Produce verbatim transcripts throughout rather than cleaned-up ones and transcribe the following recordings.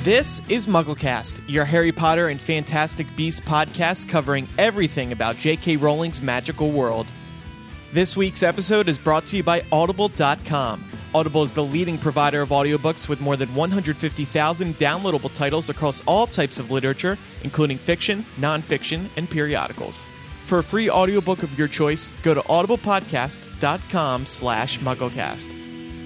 This is MuggleCast, your Harry Potter and Fantastic Beasts podcast covering everything about J K. Rowling's magical world. This week's episode is brought to you by Audible dot com. Audible is the leading provider of audiobooks with more than one hundred fifty thousand downloadable titles across all types of literature, including fiction, nonfiction, and periodicals. For a free audiobook of your choice, go to audiblepodcast.com slash MuggleCast.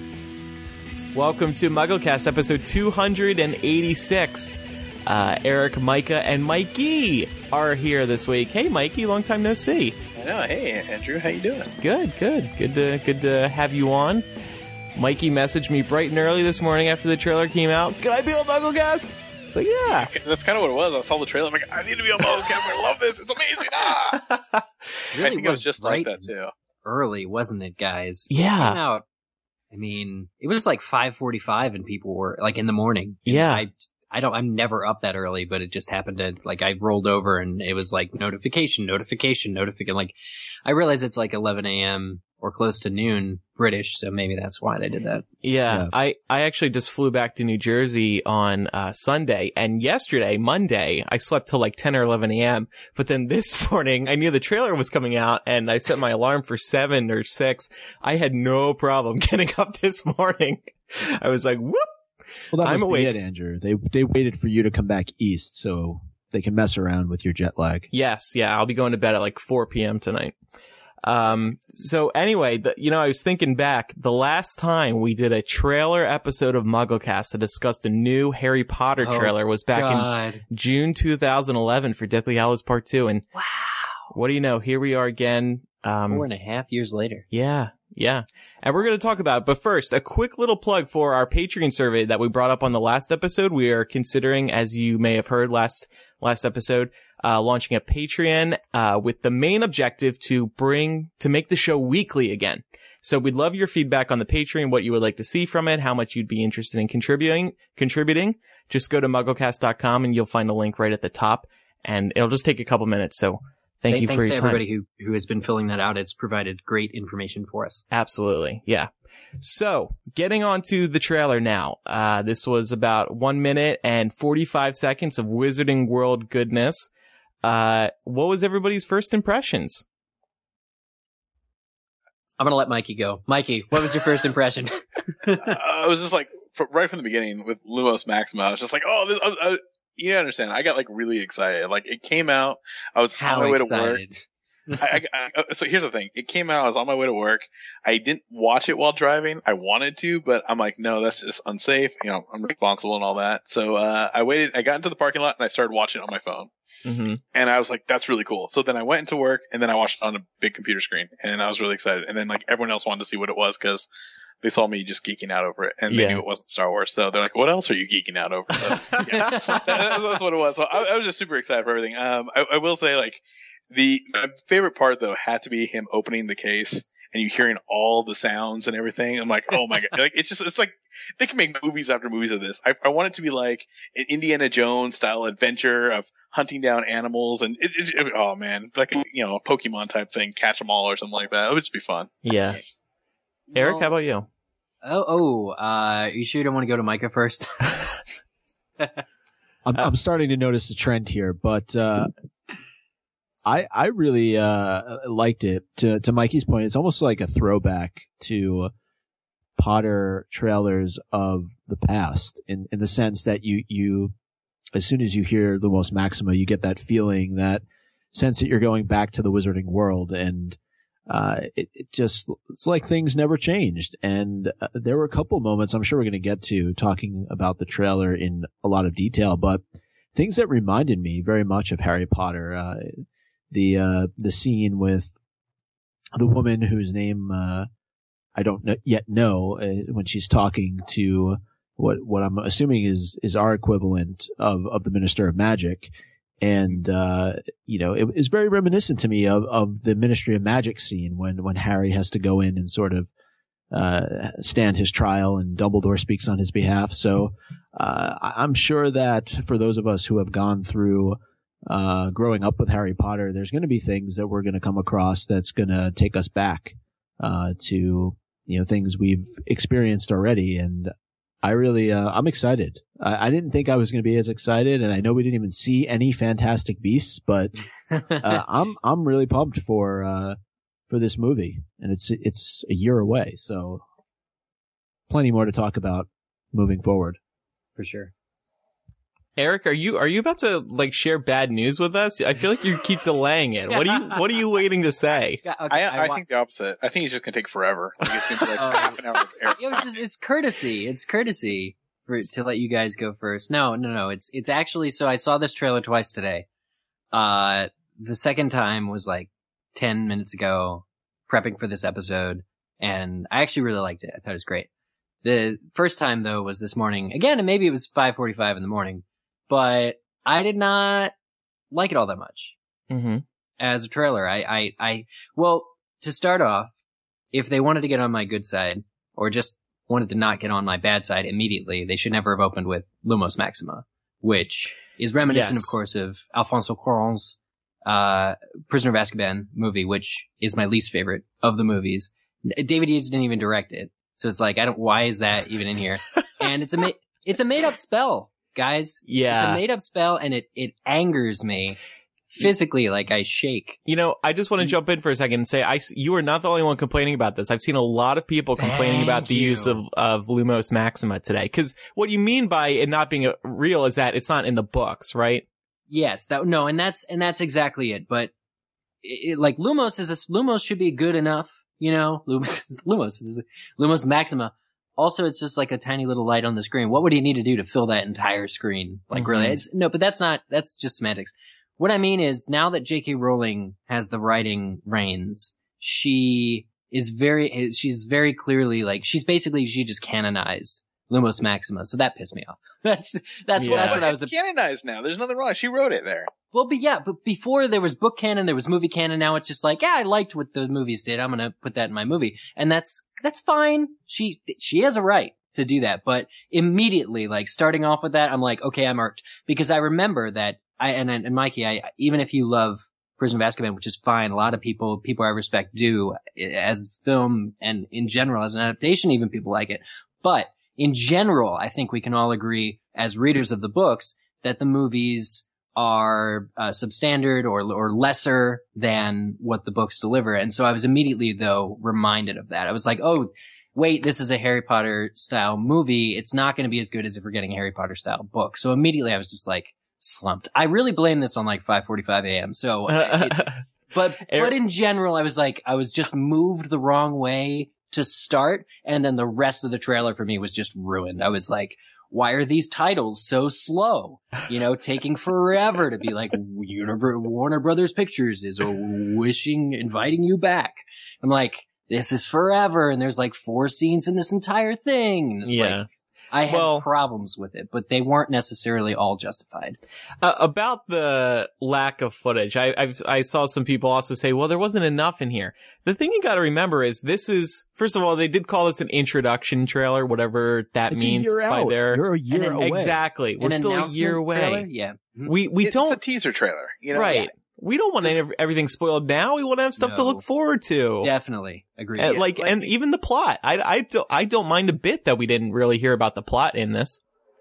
Welcome to MuggleCast, episode two hundred eighty-six. Uh, Eric, Micah, and Mikey are here this week. Hey, Mikey, long time no see. I know. Hey, Andrew, how you doing? Good, good. Good to, good to have you on. Mikey messaged me bright and early this morning after the trailer came out. Can I be on MuggleCast? It's like, yeah. That's kind of what it was. I saw the trailer. I'm like, I need to be on MuggleCast. I love this. It's amazing. Ah! Really I think it was just like that, too. Early, wasn't it, guys? Yeah. It came out, I mean, it was like five forty-five and people were, like, in the morning. Yeah. I, I don't, I'm never up that early, but it just happened to, like, I rolled over and it was like notification, notification, notification. Like, I realize it's like eleven a.m. or close to noon British, so maybe that's why they did that. Yeah, Yeah. I, I actually just flew back to New Jersey on uh, Sunday, and yesterday, Monday, I slept till like ten or eleven a.m., but then this morning, I knew the trailer was coming out, and I set my alarm for seven or six. I had no problem getting up this morning. I was like, whoop! Well, that I'm must awake. be it, Andrew. They they waited for you to come back east so they can mess around with your jet lag. Yes, yeah, I'll be going to bed at like four p.m. tonight. Um, so anyway, the, you know, I was thinking back, the last time we did a trailer episode of MuggleCast that discussed a new Harry Potter Oh, trailer was back God. in June two thousand eleven for Deathly Hallows Part two. And Wow. what do you know? Here we are again. Um, Four and a half years later. yeah, yeah. And we're going to talk about it. But first, a quick little plug for our Patreon survey that we brought up on the last episode. We are considering, as you may have heard last, last episode, Uh, launching a Patreon, uh, with the main objective to bring, to make the show weekly again. So we'd love your feedback on the Patreon, what you would like to see from it, how much you'd be interested in contributing, contributing. Just go to mugglecast dot com and you'll find a link right at the top, and it'll just take a couple minutes. So thank Th- you for Thanks your to time. everybody who, who has been filling that out. It's provided great information for us. Absolutely. Yeah. So getting on to the trailer now. Uh, this was about one minute and forty-five seconds of Wizarding World goodness. Uh, what was everybody's first impressions? I'm going to let Mikey go. Mikey, what was your first impression? uh, I was just like, fr- right from the beginning with Lumos Maxima, I was just like, oh, this, I, I, you understand. I got like really excited. Like it came out. I was How on my way to excited. work. I, I, I, so here's the thing. It came out. I was on my way to work. I didn't watch it while driving. I wanted to, but I'm like, no, that's just unsafe. You know, I'm responsible and all that. So, uh, I waited, I got into the parking lot and I started watching it on my phone. Mm-hmm. And I was like, that's really cool. So then I went into work and then I watched it on a big computer screen and I was really excited. And then like everyone else wanted to see what it was because they saw me just geeking out over it and they Yeah. knew it wasn't Star Wars. So they're like, what else are you geeking out over? So, yeah, that's, that's what it was. So I, I was just super excited for everything. Um, I, I will say like the my favorite part though had to be him opening the case and you hearing all the sounds and everything. I'm like, oh my God. Like it's just, it's like, they can make movies after movies of this. I, I want it to be like an Indiana Jones style adventure of hunting down animals and it, it, it, oh man, like a, you know, a Pokemon type thing, catch them all or something like that. It would just be fun. Yeah. Eric, Well, how about you? Oh, oh, uh, you sure you don't want to go to Micah first? I'm, I'm starting to notice a trend here, but uh, I I really uh, liked it. To to Mikey's point, it's almost like a throwback to Potter trailers of the past, in in the sense that you you as soon as you hear Lumos Maxima, you get that feeling, that sense that you're going back to the Wizarding World, and uh, it, it just, it's like things never changed. And uh, there were a couple moments I'm sure we're going to get to talking about the trailer in a lot of detail, but things that reminded me very much of Harry Potter. Uh, the, uh, the scene with the woman whose name, uh, I don't know, yet know, uh, when she's talking to what, what I'm assuming is, is our equivalent of, of the Minister of Magic. And, uh, you know, it is very reminiscent to me of, of the Ministry of Magic scene when, when Harry has to go in and sort of, uh, stand his trial and Dumbledore speaks on his behalf. So, uh, I'm sure that for those of us who have gone through, uh, growing up with Harry Potter, there's going to be things that we're going to come across that's going to take us back, uh, to, you know, things we've experienced already. And I really, uh, I'm excited. I, I didn't think I was going to be as excited, and I know we didn't even see any Fantastic Beasts, but uh, I'm I'm really pumped for uh, for this movie, and it's it's a year away, so plenty more to talk about moving forward. For sure. Eric, are you are you about to like share bad news with us? I feel like you keep delaying it. What are you What are you waiting to say? Yeah, okay, I, I, I wa- think the opposite. I think it's just gonna take forever. Like it's gonna be like Oh. half an hour of air. It was just, it's courtesy. It's courtesy for to let you guys go first. No, no, no. It's it's actually so I saw this trailer twice today. Uh, the second time was like ten minutes ago, prepping for this episode, and I actually really liked it. I thought it was great. The first time though was this morning again, and maybe it was five forty-five in the morning, but I did not like it all that much Mm-hmm. as a trailer. I, I, I, well, to start off, if they wanted to get on my good side, or just wanted to not get on my bad side immediately, they should never have opened with Lumos Maxima, which is reminiscent, Yes. of course, of Alfonso Cuarón's uh, Prisoner of Azkaban movie, which is my least favorite of the movies. David Yates didn't even direct it, so it's like, I don't. Why is that even in here? And it's a ma- it's a made up spell, guys. Yeah. It's a made up spell, and it it angers me physically, like I shake. You know, I just want to jump in for a second and say, I, s- you are not the only one complaining about this. I've seen a lot of people complaining Thank about the you. use of, of Lumos Maxima today. Because what you mean by it not being a, real is that it's not in the books, right? Yes, that no, and that's and that's exactly it. But it, it, like Lumos is a, Lumos should be good enough, you know. Lumos, Lumos, is, Lumos Maxima. Also, it's just like a tiny little light on the screen. What would he need to do to fill that entire screen? Like, Mhm. really? It's, no, but that's not. That's just semantics. What I mean is, now that J K. Rowling has the writing reins, she is very. She's very clearly like she's basically she just canonized Lumos Maxima. So that pissed me off. that's that's Yeah. that's But what I was. it's canonized now. There's nothing wrong. She wrote it there. Well, but yeah, but before there was book canon, there was movie canon. Now it's just like, yeah, I liked what the movies did. I'm gonna put that in my movie, and that's that's fine. She she has a right to do that, but immediately, like starting off with that, I'm like, okay, I'm irked because I remember that I and and Mikey, I even if you love Prisoner of Azkaban, which is fine, a lot of people people I respect do as film and in general as an adaptation, even people like it, but in general, I think we can all agree as readers of the books that the movies are uh, substandard or or lesser than what the books deliver. And so I was immediately, though, reminded of that. I was like, oh, wait, this is a Harry Potter style movie. It's not going to be as good as if we're getting a Harry Potter style book. So immediately I was just like slumped. I really blame this on like five forty-five a.m. So, it, but Eric- but in general, I was like, I was just moved the wrong way to start. And then the rest of the trailer for me was just ruined. I was like, why are these titles so slow? You know, taking forever to be like, Univer- Warner Brothers Pictures is wishing, inviting you back. I'm like, this is forever. And there's like four scenes in this entire thing. And it's Yeah. like, I had Well- problems with it, but they weren't necessarily all justified. Uh, about the lack of footage, I I've, I saw some people also say, well, there wasn't enough in here. The thing you got to remember is this is, first of all, they did call this an introduction trailer, whatever that It's means a year by out. their You're a year And away. exactly. We're An still a announcement year away. trailer? Yeah. Mhm. We we It's don't a teaser trailer. You know, right. We don't want any, everything spoiled now. We want to have stuff to No. look forward to. Definitely agree. And Yeah, like, like- and even the plot. I, I, don't, I don't mind a bit that we didn't really hear about the plot in this.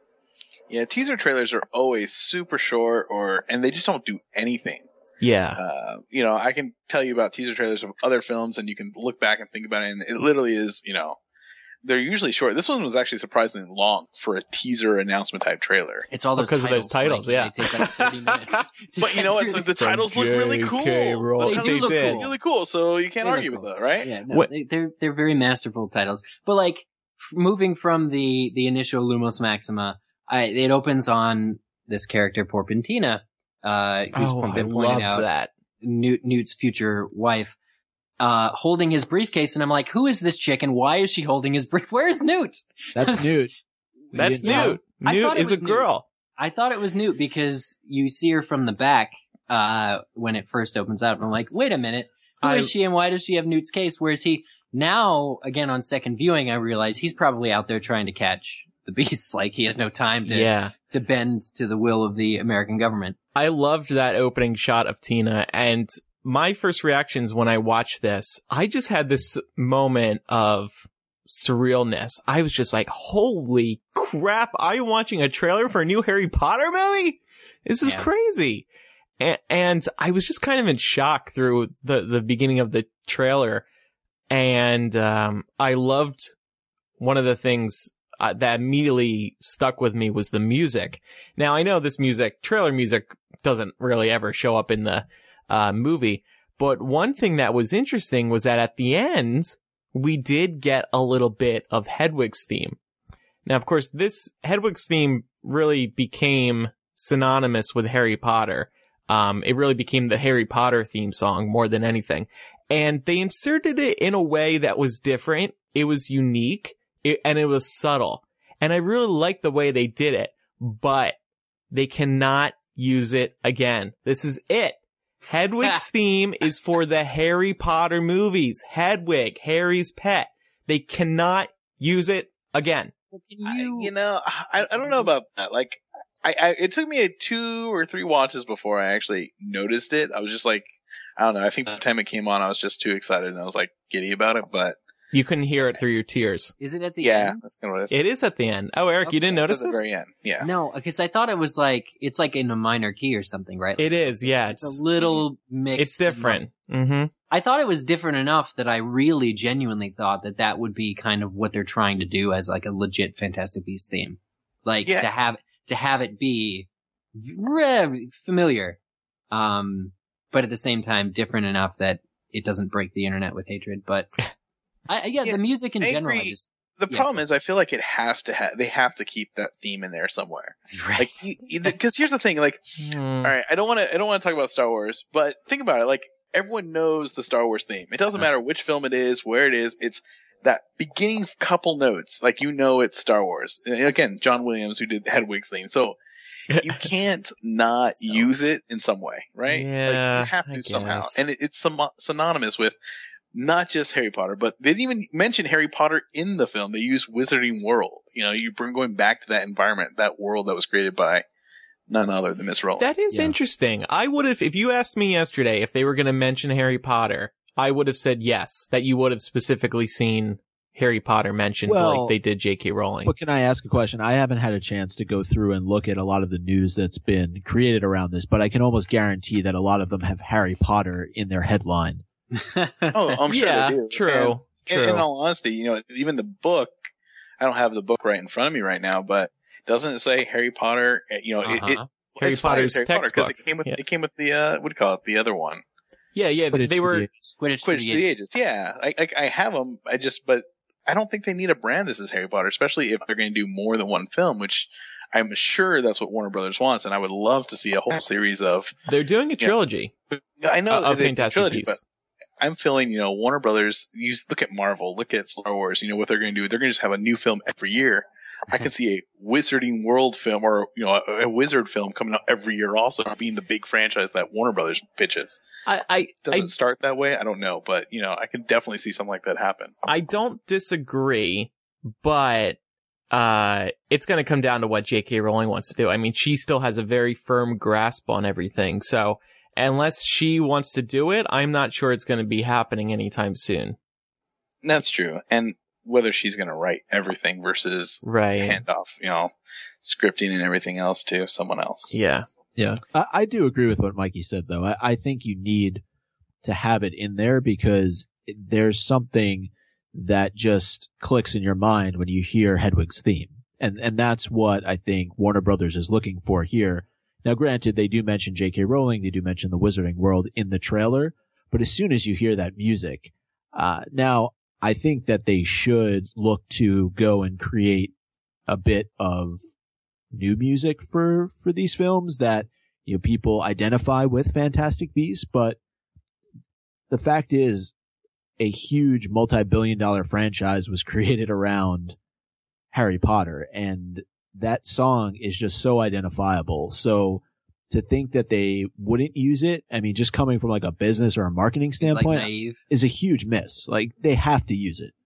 Yeah, teaser trailers are always super short, or and they just don't do anything. Yeah. Uh, you know, I can tell you about teaser trailers of other films, and you can look back and think about it, and it literally is, you know, they're usually short. This one was actually surprisingly long for a teaser announcement type trailer. It's all those Because of titles, those titles, Mikey. yeah. They take like thirty minutes. to But you get know what? through So the the- titles look really J cool. K. Rowling. The They do titles look look cool. really cool, so you can't They look argue with cool. that, right? Yeah, no, What- they, they're they're very masterful titles. But like f- moving from the the initial Lumos Maxima, I it opens on this character Porpentina, uh, who's Oh, I been love pointed out, that. Newt Newt's future wife, uh, holding his briefcase, and I'm like, who is this chick, and why is she holding his brief? Where is Newt? That's Newt. That's Yeah. Newt. I Newt thought it is a was Newt. girl. I thought it was Newt because you see her from the back uh when it first opens up. And I'm like, wait a minute, who I- is she and why does she have Newt's case? Whereas he now, again on second viewing, I realize he's probably out there trying to catch the beasts. Like he has no time to Yeah. to bend to the will of the American government. I loved that opening shot of Tina, and my first reactions when I watched this, I just had this moment of surrealness. I was just like, holy crap, I'm watching a trailer for a new Harry Potter movie? This is Yeah. crazy. And, and I was just kind of in shock through the, the beginning of the trailer. And um, I loved one of the things uh, that immediately stuck with me was the music. Now, I know this music, trailer music, doesn't really ever show up in the uh, movie. But one thing that was interesting was that at the end, we did get a little bit of Hedwig's theme. Now, of course, this Hedwig's theme really became synonymous with Harry Potter. Um, it really became the Harry Potter theme song more than anything. And they inserted it in a way that was different. It was unique, it, and it was subtle. And I really liked the way they did it, but they cannot use it again. This is it. Hedwig's theme is for the Harry Potter movies. Hedwig, Harry's pet. They cannot use it again. I, you know, I, I don't know about that. Like, I, I it took me a two or three watches before I actually noticed it. I was just like, I don't know. I think by the time it came on, I was just too excited and I was like giddy about it. But you couldn't hear it through your tears. Is it at the yeah, end? that's kind of what it is. It is at the end. Oh, Eric, Okay. you didn't It's notice at the this? very end. Yeah. No, because I thought it was like, it's like in a minor key or something, right? It is, yeah. It's It's a little mixed. it's different. Mm-hmm. I thought it was different enough that I really genuinely thought that that would be kind of what they're trying to do as like a legit Fantastic Beasts theme. Like Yeah. to have, to have it be very familiar. Um, but at the same time different enough that it doesn't break the internet with hatred. But I, yeah, Yeah, the music in I general, I agree. just, The Yeah. problem is, I feel like it has to have. They have to keep that theme in there somewhere. right. Like, because here's the thing. Like, Hmm. all right, I don't want to. I don't want to talk about Star Wars, but think about it. Like, everyone knows the Star Wars theme. It doesn't matter which film it is, where it is. It's that beginning couple notes. Like, you know, it's Star Wars. And again, John Williams, who did Hedwig's theme. So you can't not use it in some way, right? Yeah, like, you have to I somehow, guess. and it, it's some, synonymous with. Not just Harry Potter, but they didn't even mention Harry Potter in the film. They used Wizarding World. You know, you bring going back to that environment, that world that was created by none other than Miss Rowling. That is Yeah. interesting. I would have, if you asked me yesterday if they were going to mention Harry Potter, I would have said yes, that you would have specifically seen Harry Potter mentioned Well, like they did J K. Rowling. But can I ask a question? I haven't had a chance to go through and look at a lot of the news that's been created around this, but I can almost guarantee that a lot of them have Harry Potter in their headline. Oh, I'm sure yeah, they do. true, And, true. In, in all honesty, you know, even the book, I don't have the book right in front of me right now, but doesn't it say Harry Potter? You know, it, it Uh-huh. Harry it's fine, Potter's it's Harry Potter because textbook. it came with Yeah. it came with the uh, what do you call it? The other one, yeah, yeah, But it's they for were, the- Quidditch, for Quidditch the to the Ages. Ages. Yeah, I, I I have them. I just, but I don't think they need to brand this as Harry Potter, especially if they're going to do more than one film, which I'm sure that's what Warner Brothers wants, and I would love to see a whole series of. they're doing a trilogy I know of they- Fantastic trilogy, Beasts. but I'm feeling, you know, Warner Brothers. You look at Marvel, look at Star Wars. You know what they're going to do? They're going to just have a new film every year. I can see a Wizarding World film or, you know, a, a wizard film coming out every year also being the big franchise that Warner Brothers pitches. I, I, Does I it start that way? I don't know, but, you know, I can definitely see something like that happen. I don't disagree, but uh, it's going to come down to what J K. Rowling wants to do. I mean, she still has a very firm grasp on everything. So unless she wants to do it, I'm not sure it's going to be happening anytime soon. That's true. And whether she's going to write everything versus Right. hand off, you know, scripting and everything else to someone else. Yeah. Yeah, I, I do agree with what Mikey said, though. I, I think you need to have it in there because there's something that just clicks in your mind when you hear Hedwig's theme. And, and that's what I think Warner Brothers is looking for here. Now, granted, they do mention J K. Rowling, they do mention the Wizarding World in the trailer, but as soon as you hear that music, uh, now I think that they should look to go and create a bit of new music for, for these films that, you know, people identify with Fantastic Beasts, but the fact is a huge multi-billion dollar franchise was created around Harry Potter, and that song is just so identifiable. So to think that they wouldn't use it, I mean, just coming from like a business or a marketing It's like standpoint naive. is a huge miss. Like they have to use it.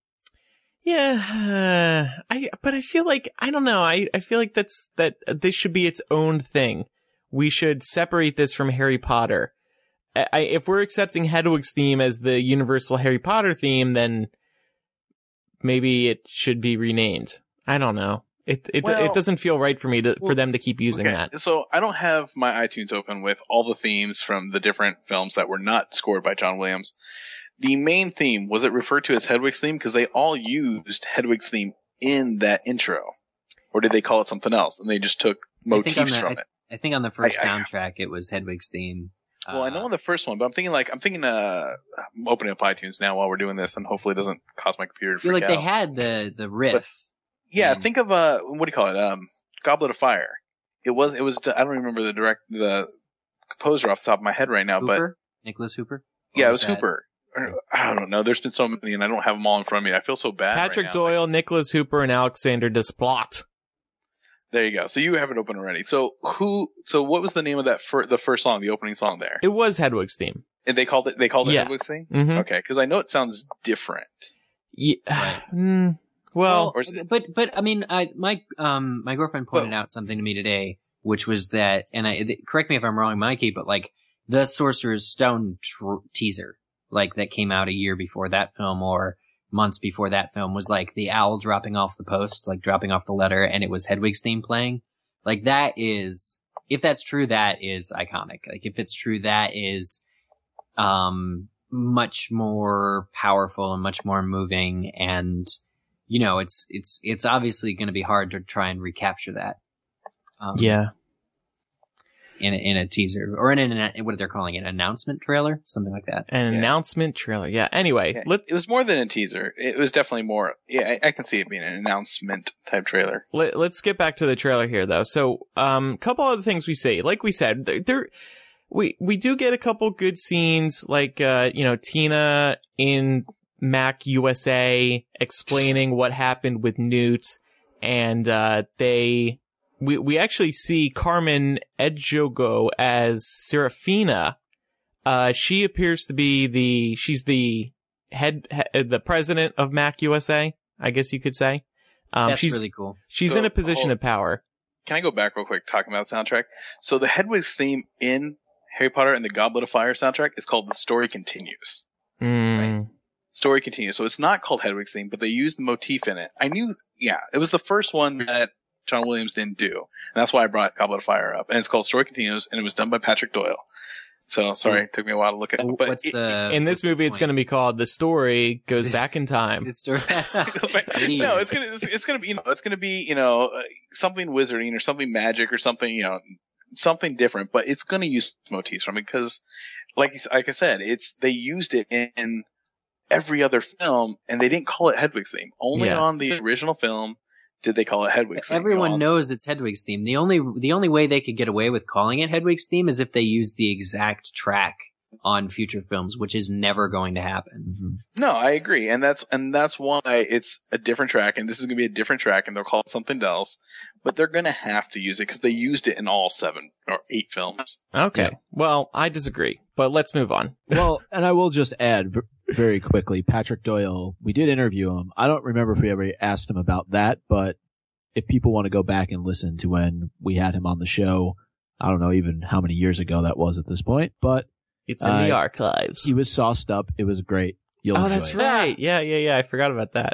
Yeah, uh, I but I feel like I don't know. I, I feel like that's that this should be its own thing. We should separate this from Harry Potter. I, I, if we're accepting Hedwig's theme as the universal Harry Potter theme, then maybe it should be renamed. I don't know. It it Well, it doesn't feel right for me to well, for them to keep using okay, that. So I don't have my iTunes open with all the themes from the different films that were not scored by John Williams. The main theme, was it referred to as Hedwig's theme? Because they all used Hedwig's theme in that intro. Or did they call it something else? And they just took motifs the, from I, it. I think on the first I, I, soundtrack, it was Hedwig's theme. Well, uh, I know on the first one, but I'm thinking like, I'm thinking, uh, I'm opening up iTunes now while we're doing this, and hopefully it doesn't cause my computer to I feel freak like out. they had the, the riff. But, yeah, and- think of, uh, what do you call it? Um, Goblet of Fire. It was, it was, I don't remember the direct, the composer off the top of my head right now, Hooper? but Nicholas Hooper? yeah, Or it was that- Hooper. Or, I don't know. There's been so many, and I don't have them all in front of me. I feel so bad. Patrick right now. Doyle, Nicholas Hooper, and Alexander Desplat. There you go. So you have it open already. So who? So what was the name of that? Fir- the first song, the opening song there, It was Hedwig's theme. and they called it. They called it Yeah. Hedwig's thing. Mm-hmm. Okay, because I know it sounds different. Yeah. Right. Mm, well, Or is it- but but I mean, I my um my girlfriend pointed Well- out something to me today, which was that, and I th- correct me if I'm wrong, Mikey, but like the Sorcerer's Stone tr- teaser, like that came out a year before that film or months before that film, was like the owl dropping off the post, like dropping off the letter, and it was Hedwig's theme playing. Like that is, if that's true, that is iconic. Like if it's true, that is um much more powerful and much more moving, and you know, it's it's it's obviously going to be hard to try and recapture that. Um, yeah. in a, in a teaser or in an what they're calling it, announcement trailer, something like that. An Yeah. announcement trailer. Yeah. Anyway, Yeah, let, it was more than a teaser. It was definitely more. Yeah, I, I can see it being an announcement type trailer. let let's get back to the trailer here, though. So, um, couple other things we say. Like we said, there, there we we do get a couple good scenes, like uh, you know, Tina in Mac U S A explaining what happened with Newt, and uh, they. We we actually see Carmen Ejogo as Serafina. Uh, she appears to be the she's the head, head the president of Mac U S A, I guess you could say. Um, That's she's really cool. she's So, in a position hold- of power. Can I go back real quick talking about the soundtrack? So the Hedwig's theme in Harry Potter and the Goblet of Fire soundtrack is called The Story Continues. Mm. Story Continues. So it's not called Hedwig's theme, but they used the motif in it. I knew, yeah, it was the first one that John Williams didn't do. And that's why I brought Goblet of Fire up. And it's called Story Continues, and it was done by Patrick Doyle. So, sorry, it took me a while to look at it. But What's it, the In this what's the movie, it's point? going to be called "The Story Goes Back in Time." The story. no, it's gonna it's, it's gonna be you know it's gonna be you know uh, something wizarding or something magic or something you know something different, but it's gonna use motifs from it because, like like I said, it's they used it in, in every other film and they didn't call it Hedwig's theme. Only Yeah. on the original film did they call it Hedwig's theme. Everyone You know, knows it's Hedwig's theme. The only the only way they could get away with calling it Hedwig's theme is if they use the exact track on future films, which is never going to happen. No, I agree, and that's and that's why it's a different track, and this is gonna be a different track, and they'll call it something else, but they're gonna have to use it because they used it in all seven or eight films. Okay. Yeah. Well, I disagree, but let's move on. Well, and I will just add v- very quickly, Patrick Doyle, we did interview him. I don't remember if we ever asked him about that, but if people want to go back and listen to when we had him on the show, I don't know even how many years ago that was at this point, but It's in the Uh, archives. he was sauced up. It was great. You'll Oh, enjoy that's it. right. Yeah, yeah, yeah. I forgot about that.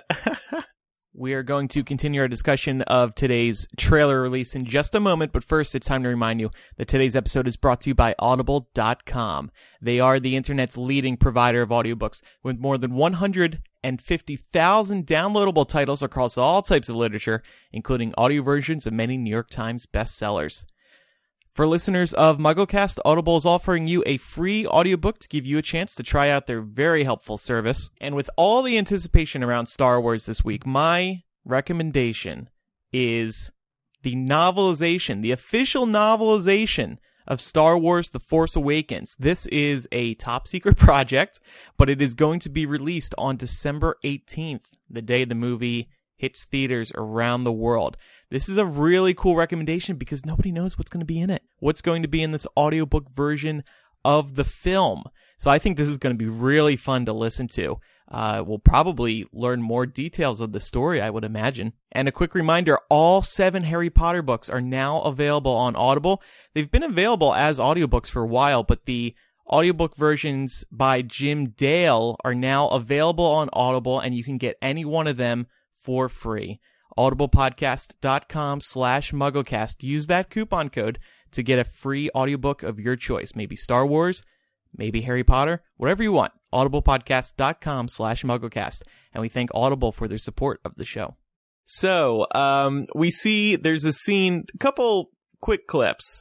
We are going to continue our discussion of today's trailer release in just a moment, but first it's time to remind you that today's episode is brought to you by Audible dot com. They are the internet's leading provider of audiobooks with more than one hundred fifty thousand downloadable titles across all types of literature, including audio versions of many New York Times bestsellers. For listeners of MuggleCast, Audible is offering you a free audiobook to give you a chance to try out their very helpful service. And with all the anticipation around Star Wars this week, my recommendation is the novelization, the official novelization of Star Wars The Force Awakens. This is a top secret project, but it is going to be released on December eighteenth, the day the movie hits theaters around the world. This is a really cool recommendation because nobody knows what's going to be in it. What's going to be in this audiobook version of the film. So I think this is going to be really fun to listen to. Uh, we'll probably learn more details of the story, I would imagine. And a quick reminder, all seven Harry Potter books are now available on Audible. They've been available as audiobooks for a while, but the Audiobook versions by Jim Dale are now available on Audible, and you can get any one of them for free. audiblepodcast.com slash mugglecast. Use that coupon code to get a free audiobook of your choice. Maybe Star Wars, maybe Harry Potter, whatever you want. audiblepodcast.com slash mugglecast. And we thank Audible for their support of the show. So, um, we see there's a scene, a couple quick clips.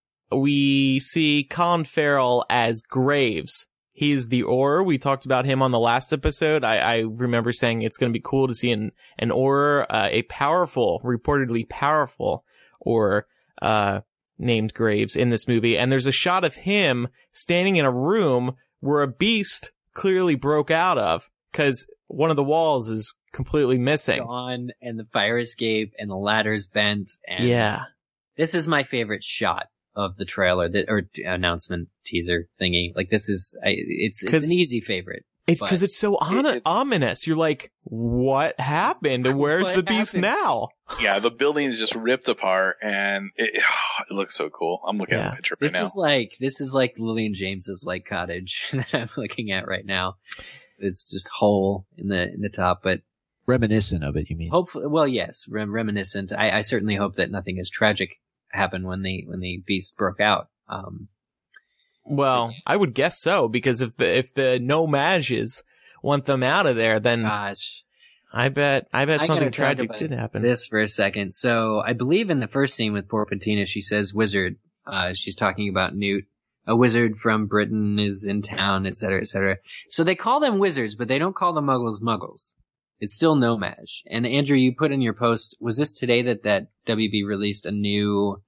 We see Colin Farrell as Graves. He's the Auror. We talked about him on the last episode. I, I remember saying it's going to be cool to see an, an Auror, uh, a powerful, reportedly powerful Auror, uh, named Graves in this movie. And there's a shot of him standing in a room where a beast clearly broke out of, because one of the walls is completely missing. Gone, and the fire escape, and the ladder's bent. And Yeah. This is my favorite shot of the trailer, that, or t- announcement teaser thingy. Like, this is, I, it's, it's an easy favorite. It's but because it's so on- it's- ominous. You're like, what happened? Where's What the beast happened? now? Yeah, the building is just ripped apart, and it, it looks so cool. I'm looking Yeah. at the picture right This now. is like, this is like Lillian James's like cottage that I'm looking at right now. It's just hole in the, in the top, but Reminiscent of it, you mean? hopefully, well, yes, rem- reminiscent. I, I certainly hope that nothing as tragic happened when the, when the beast broke out. Um, Well, I would guess so, because if the if the no mages want them out of there, then gosh. I bet I bet I something gotta talk tragic about did happen. This for a second. So I believe in the first scene with poor Patina, she says wizard. Uh, she's talking about Newt. A wizard from Britain is in town, et cetera, et cetera. So they call them wizards, but they don't call the muggles muggles. It's still no mage. And Andrew, you put in your post, was this today that, that W B released a new,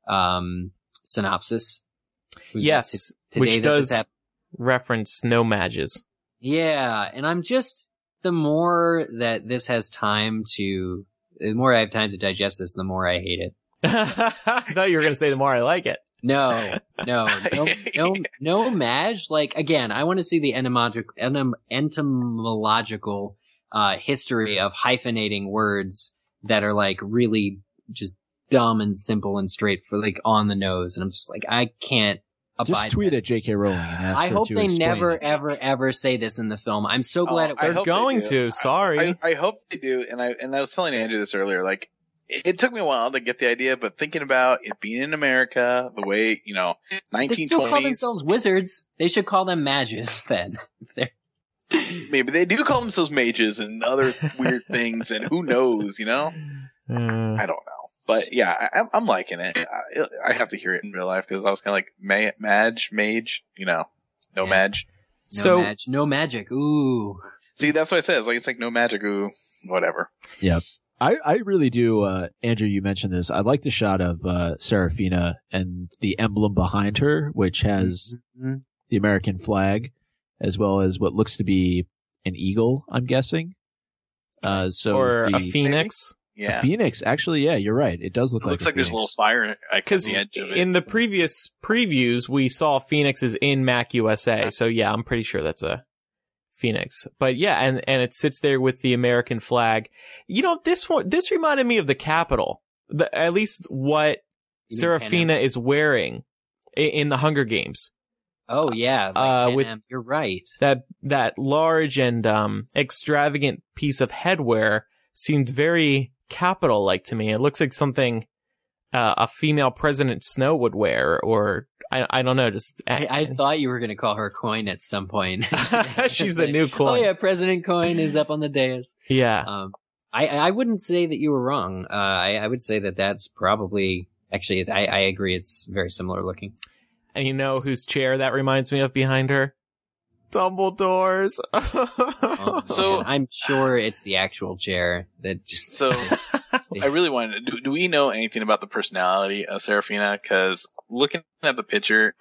um, synopsis? Was Yes, that t- today which that does this hap- reference no mages. Yeah, and I'm just, the more that this has time to, the more I have time to digest this, the more I hate it. I thought you were going to say the more I like it. No, no, no, no, no mage. Like, again, I want to see the etymological, etym- etymological, uh, history of hyphenating words that are like really just dumb and simple and straight for like on the nose. And I'm just like, I can't abide. Just tweet that. at J K Rowling and ask I her hope to they explain. never, ever, ever say this in the film. I'm so glad Oh, it I was. They're hope they going do. to. Sorry. I, I hope they do. And I and I was telling Andrew this earlier. Like, it, it took me a while to get the idea, but thinking about it being in America, the way you know, They nineteen still call twenties. themselves wizards. They should call them mages then. If they're Maybe they do call themselves mages and other weird things, and who knows? You know, Uh, I don't know. But yeah, I, I'm I'm liking it. I, I have to hear it in real life because I was kind of like ma- mage, mage, you know, no Yeah. mage. no so mag, no magic. Ooh. See, that's what I said. It's like it's like no magic, ooh, whatever. I, I really do, uh, Andrew, you mentioned this. I like the shot of, uh, Serafina and the emblem behind her, which has Mhm. the American flag, as well as what looks to be an eagle, I'm guessing. Uh, so or the, a phoenix. a Yeah, phoenix. Actually, yeah, you're right. It does look it like looks a like there's a little phoenix. fire like, at Because the edge of it. in the previous previews, we saw phoenixes in Mac U S A. So yeah, I'm pretty sure that's a phoenix. But yeah, and, and it sits there with the American flag. You know, this one, this reminded me of the Capitol. The, at least what You mean Serafina Panem? is wearing in, in the Hunger Games. Oh yeah, like Uh, with- Panem, you're right. That, that large and, um, extravagant piece of headwear seemed very Capitol-like to me. It looks like something, uh, a female President Snow would wear, or I, I don't know, just. I, I thought you were going to call her Coin at some point. She's the Like, new Coin. Oh yeah, President Coin is up on the dais. Yeah. Um, I I wouldn't say that you were wrong. Uh, I I would say that that's probably actually. It's, I I agree. It's very similar looking. And you know whose chair that reminds me of behind her? Dumbledore's. Um, So- and I'm sure it's the actual chair that just. So I really wanted to, do, do we know anything about the personality of Serafina? Because looking at the picture,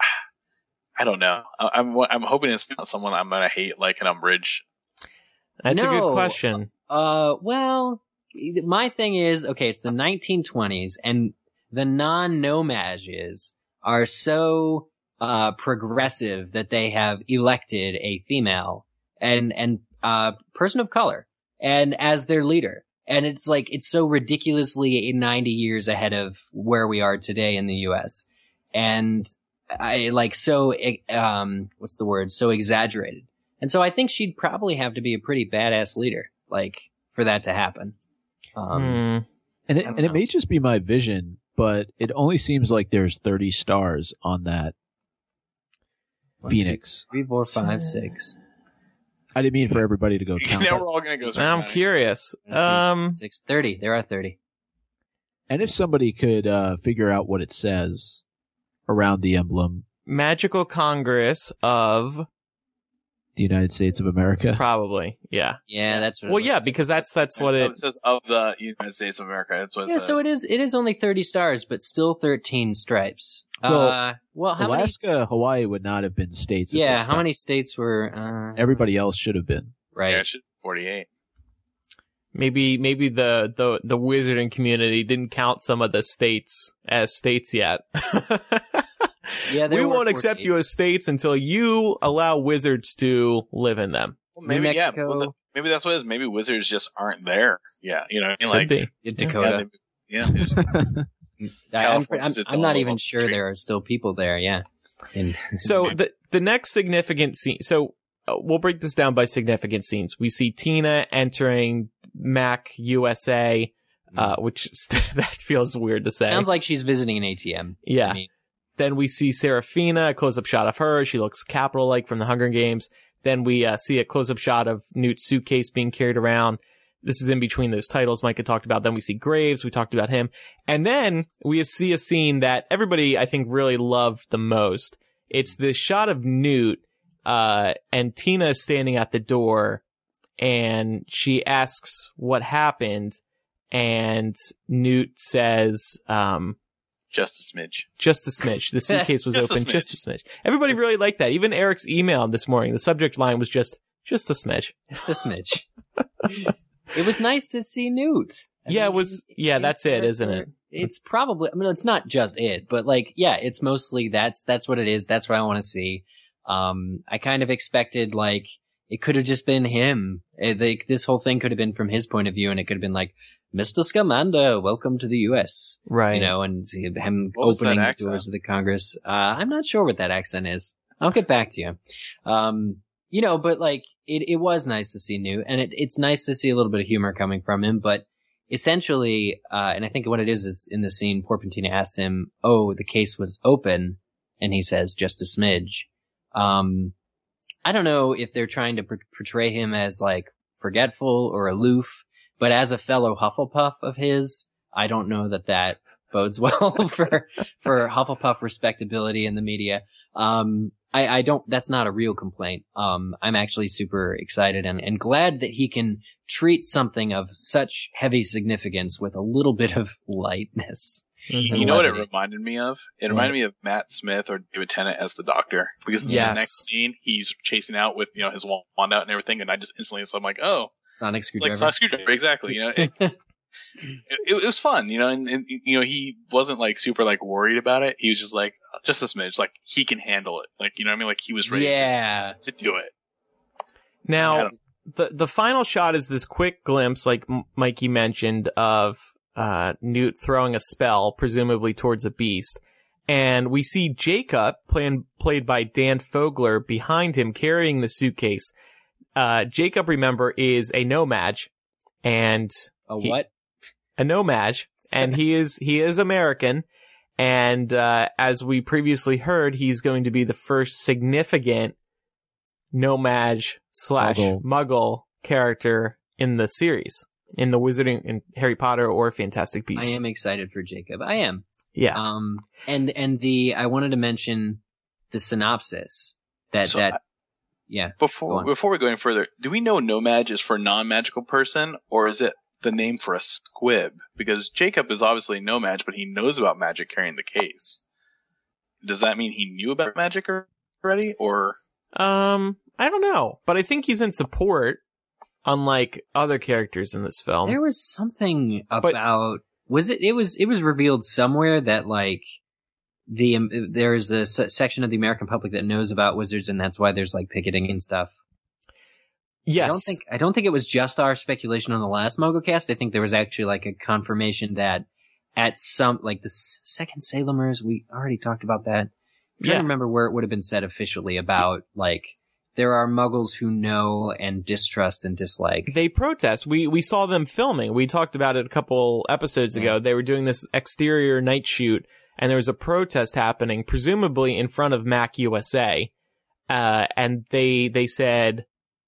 I don't know. I, I'm I'm hoping it's not someone I'm gonna hate like an Umbridge. That's a No. good question. Uh, well, my thing is, okay, it's the nineteen twenties, and the non-nomages are so uh progressive that they have elected a female and and uh person of color and as their leader. And it's like, it's so ridiculously ninety years ahead of where we are today in the U S. And I like so um what's the word? So exaggerated. And so I think she'd probably have to be a pretty badass leader, like, for that to happen. Um, Hmm. And it I don't and it know. may just be my vision, but it only seems like there's thirty stars on that One, two, Phoenix. Three, four, five, six. I didn't mean for everybody to go count. now that. we're all gonna go. Now I'm curious. Um, Six, thirty. There are thirty. And if somebody could uh, figure out what it says around the emblem, Magical Congress of the United States of America. probably, yeah. Yeah, that's what it Well, looks yeah, like. because that's that's what It it. says of the United States of America. That's what it Yeah, says. so it is. It is only thirty stars, but still thirteen stripes. Well, uh, well, how Alaska, Hawaii would not have been states. many? at Yeah, this how time. many states were? Uh, Everybody else should have been. right. Yeah, it should be forty-eight. Maybe maybe the, the, the wizarding community didn't count some of the states as states yet. Yeah, there we were won't accept forty-eight. you as states until you allow wizards to live in them. Well, New maybe yeah. Mexico. Well, the- maybe that's what it is. Maybe wizards just aren't there. Yeah, you know, what I mean, Could like be. In Dakota. Yeah, they, yeah. They just, I- I'm, California's I'm, its I'm own not little even sure country. there are still people there. Yeah. In, So the the next significant scene. So uh, we'll break this down by significant scenes. We see Tina entering Mac U S A, uh, which that feels weird to say. sounds like she's visiting an A T M. Yeah. I mean, Then we see Serafina, a close-up shot of her. She looks Capital-like from the Hunger Games. Then we uh, see a close-up shot of Newt's suitcase being carried around. This is in between those titles Mike had talked about. Then we see Graves. We talked about him. And then we see a scene that everybody, I think, really loved the most. It's this shot of Newt, uh, and Tina is standing at the door, and she asks what happened, and Newt says, um... just a smidge. just a smidge. The suitcase was Just a open smidge. just a smidge. Everybody really liked that. Even Eric's email this morning, the subject line was just, just a smidge. just a smidge. It was nice to see Newt. I Yeah, it mean, was- yeah, in that's it, isn't it? character, It's probably, I mean, it's not just it, but like, yeah, it's mostly that's, that's what it is. That's what I want to see. Um, I kind of expected like, it could have just been him. It, like, this whole thing could have been from his point of view, and it could have been like, Mister Scamander, welcome to the U S. Right. You know, and him What was that opening the accent? doors of the Congress. Uh, I'm not sure what that accent is. I'll get back to you. Um, you know, but like, it, it was nice to see Newt, and it, it's nice to see a little bit of humor coming from him, but essentially, uh, and I think what it is is in the scene, Porpentina asks him, oh, the case was open, and he says, just a smidge. Um, I don't know if they're trying to por- portray him as like forgetful or aloof, but as a fellow Hufflepuff of his, I don't know that that bodes well for, for Hufflepuff respectability in the media. Um, I, I don't, that's not a real complaint. Um, I'm actually super excited and, and glad that he can treat something of such heavy significance with a little bit of lightness. Mhm. You know what it levity. reminded me of? It reminded me of Matt Smith or David Tennant as the Doctor. Because in Yes. the next scene, he's chasing out with, you know, his wand out and everything, and I just instantly, so I'm like, oh, Sonic it's screwdriver. like Sonic Screwdriver, exactly. You know, it, it, it was fun, you know, and, and, you know, he wasn't like super like worried about it. He was just like, just a smidge, like he can handle it. Like, you know what I mean? Like he was ready yeah. to, to do it. I Now, don't- the the final shot is this quick glimpse, like M- Mikey mentioned, of uh, Newt throwing a spell, presumably towards a beast. And we see Jacob, playing, played by Dan Fogler, behind him carrying the suitcase. Uh, Jacob, remember, is a nomad, and A He- what? a nomad, and he is he is American. And uh, as we previously heard, he's going to be the first significant nomad slash Muggle. Muggle character in the series, in the Wizarding, in Harry Potter or Fantastic I Beasts. am excited for Jacob. I am. Yeah. Um, and, and the, I wanted to mention the synopsis that, So that, I- yeah. Go Before on. before we go any further, do we know Nomad is for non-magical person, or is it the name for a squib? Because Jacob is obviously Nomad, but he knows about magic carrying the case. Does that mean he knew about magic already, or Um, I don't know, but I think he's in support, unlike other characters in this film. There was something But- about, was it, it was, it was revealed somewhere that like, the, um, there's a s- section of the American public that knows about wizards, and that's why there's like picketing and stuff. yes. I don't think I don't think it was just our speculation on the last MogoCast. I think there was actually like a confirmation that at some like the s- second Salemers, we already talked about that. trying Yeah. to remember where it would have been said officially about, like, there are Muggles who know and distrust and dislike. They protest. We we saw them filming. We talked about it a couple episodes ago. They were doing this exterior night shoot, and there was a protest happening, presumably in front of Mac U S A. Uh, and they they said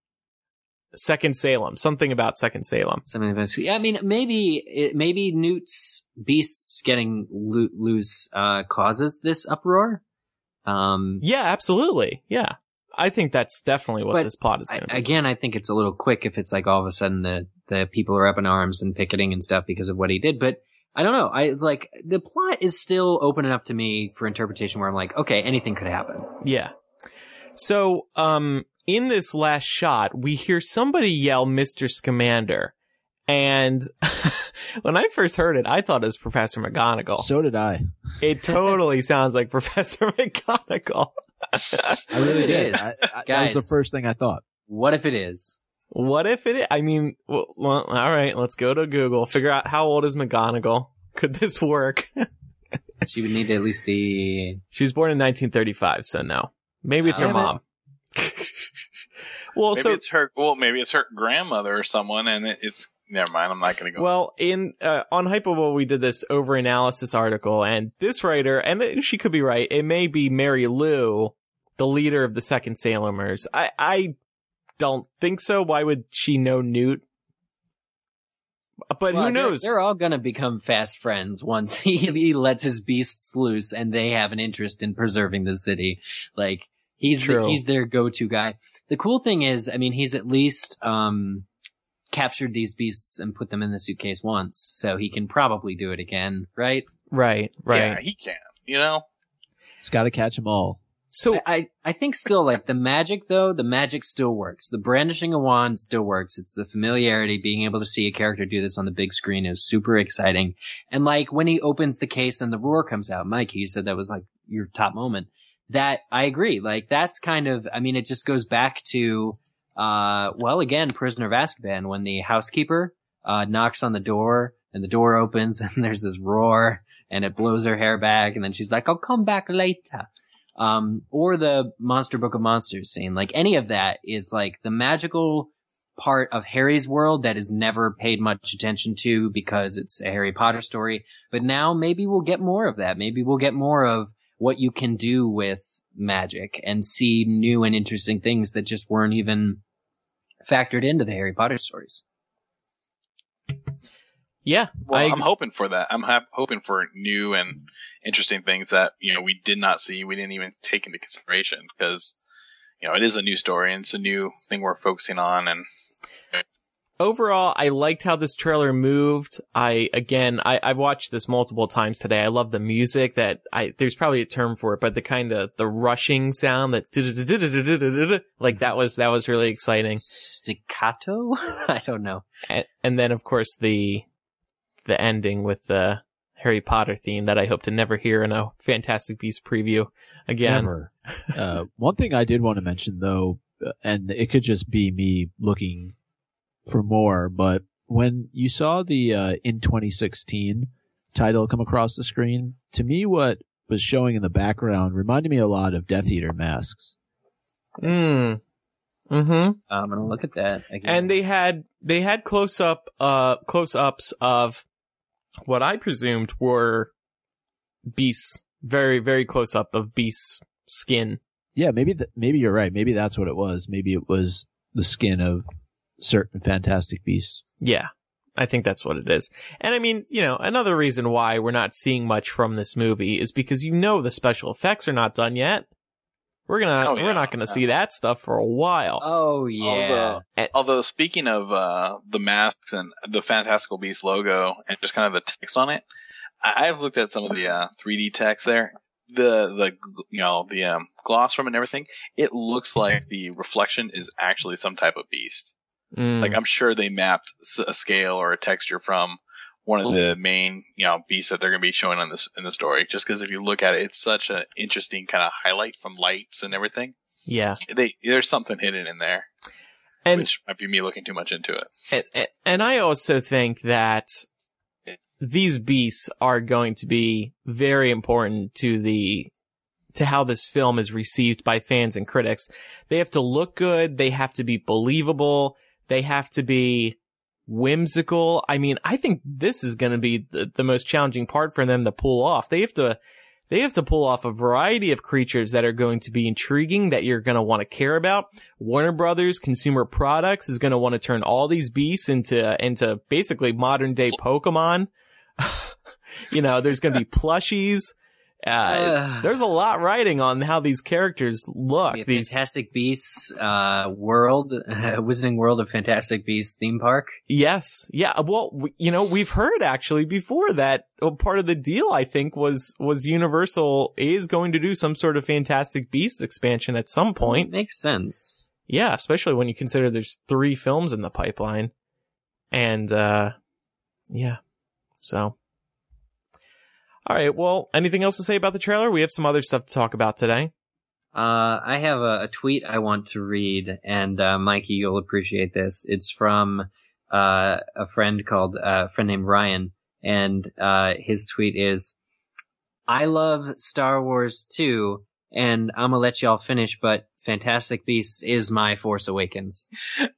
Second Salem, something about Second Salem. Something about, yeah, I mean, maybe it, maybe Newt's beasts getting lo- loose uh, causes this uproar. Um, Yeah, absolutely. Yeah. I think that's definitely what But this plot is going to be. Again, I think it's a little quick if it's like all of a sudden the, the people are up in arms and picketing and stuff because of what he did. But I don't know. I it's like the plot is still open enough to me for interpretation where I'm like, okay, anything could happen. Yeah. So, um, in this last shot, we hear somebody yell Mister Scamander. And when I first heard it, I thought it was Professor McGonagall. So did I. It totally sounds like Professor McGonagall. I really It did. is. I, I, that Guys. was the first thing I thought. What if it is? What if it is? I mean, well, well, all right, let's go to Google. Figure out how old is McGonagall. Could this work? She would need to at least be. She was born in nineteen thirty-five, so no. Maybe it's her Damn it. mom. Well, Maybe so it's her. Well, maybe it's her grandmother or someone, and it, it's never mind. I'm not going to go. well, in uh, on Hypable, we did this over analysis article, and this writer, and she could be right. It may be Mary Lou, the leader of the Second Salemers. I I don't think so. Why would she know Newt? But Well, who they're- knows? They're, all going to become fast friends once he, he lets his beasts loose and they have an interest in preserving the city. Like, he's the, True. he's their go-to guy. The cool thing is, I mean, he's at least um captured these beasts and put them in the suitcase once, so he can probably do it again, right? Right, right. Yeah, he can. You know. It's got to catch them all. So I, I, I think still, like, the magic, though, the magic still works. The brandishing a wand still works. It's the familiarity. Being able to see a character do this on the big screen is super exciting. And, like, when he opens the case and the roar comes out, Mike, you said that was, like, your top moment. That, I agree. Like, that's kind of, I mean, it just goes back to, uh, well, again, Prisoner of Azkaban, when the housekeeper, uh, knocks on the door and the door opens and there's this roar and it blows her hair back and then she's like, I'll come back later. Um, or the Monster Book of Monsters scene. Like, any of that is like the magical part of Harry's world that is never paid much attention to because it's a Harry Potter story. But now maybe we'll get more of that. Maybe we'll get more of what you can do with magic and see new and interesting things that just weren't even factored into the Harry Potter stories. yeah, Well, I I'm hoping for that. I'm ha- hoping for new and interesting things that, you know, we did not see, we didn't even take into consideration because, you know, it is a new story and it's a new thing we're focusing on. And overall, I liked how this trailer moved. I, again, I, I've watched this multiple times today. I love the music that I, there's probably a term for it, but the kind of, the rushing sound that, like that was, that was really exciting. Staccato? I don't know. And, and then, of course, the, the ending with the Harry Potter theme that I hope to never hear in a Fantastic Beasts preview again. Never. uh, one thing I did want to mention, though, and it could just be me looking for more, but when you saw the uh, in twenty sixteen title come across the screen, to me what was showing in the background reminded me a lot of Death Eater masks. Mm. Mm-hmm. I'm gonna look at that again. And they had they had close up uh close ups of what I presumed were Beast's, very very close up of Beast's skin. Yeah, maybe th- maybe you're right. Maybe that's what it was. Maybe it was the skin of certain Fantastic Beasts. Yeah, I think that's what it is. And I mean, you know, another reason why we're not seeing much from this movie is because you know the special effects are not done yet. We're gonna Oh, we're yeah. not gonna see that stuff for a while. Oh yeah. although, And- although speaking of uh, the masks and the Fantastical Beasts logo and just kind of the text on it, I- I've looked at some of the uh, three D text there. The the you know the um, gloss from it and everything. It looks like the reflection is actually some type of beast. Mm. Like, I'm sure they mapped s- a scale or a texture from one of the main, you know, beasts that they're going to be showing in this in the story. Just because if you look at it, it's such an interesting kind of highlight from lights and everything. yeah, They there's something hidden in there, and which might be me looking too much into it. And, and- and I also think that these beasts are going to be very important to the to how this film is received by fans and critics. They have to look good. They have to be believable. They have to be whimsical. I mean, I think this is going to be the, the most challenging part for them to pull off. They have to, they have to pull off a variety of creatures that are going to be intriguing, that you're going to want to care about. Warner Brothers Consumer Products is going to want to turn all these beasts into, into basically modern day Pokemon. You know, there's going to be plushies. Uh, uh, there's a lot riding on how these characters look. These Fantastic Beasts uh, world, uh, Wizarding World of Fantastic Beasts theme park. Yes, yeah. Well, we, you know, we've heard actually before that part of the deal, I think, was was Universal is going to do some sort of Fantastic Beasts expansion at some point. It makes sense. Yeah, especially when you consider there's three films in the pipeline, and uh, yeah, so. All right, well, anything else to say about the trailer? We have some other stuff to talk about today. Uh, I have a, a tweet I want to read, and uh, Mikey, you'll appreciate this. It's from uh, a friend called uh, a friend named Ryan, and uh, his tweet is, "I love Star Wars too, and I'm gonna let y'all finish, but Fantastic Beasts is my Force Awakens."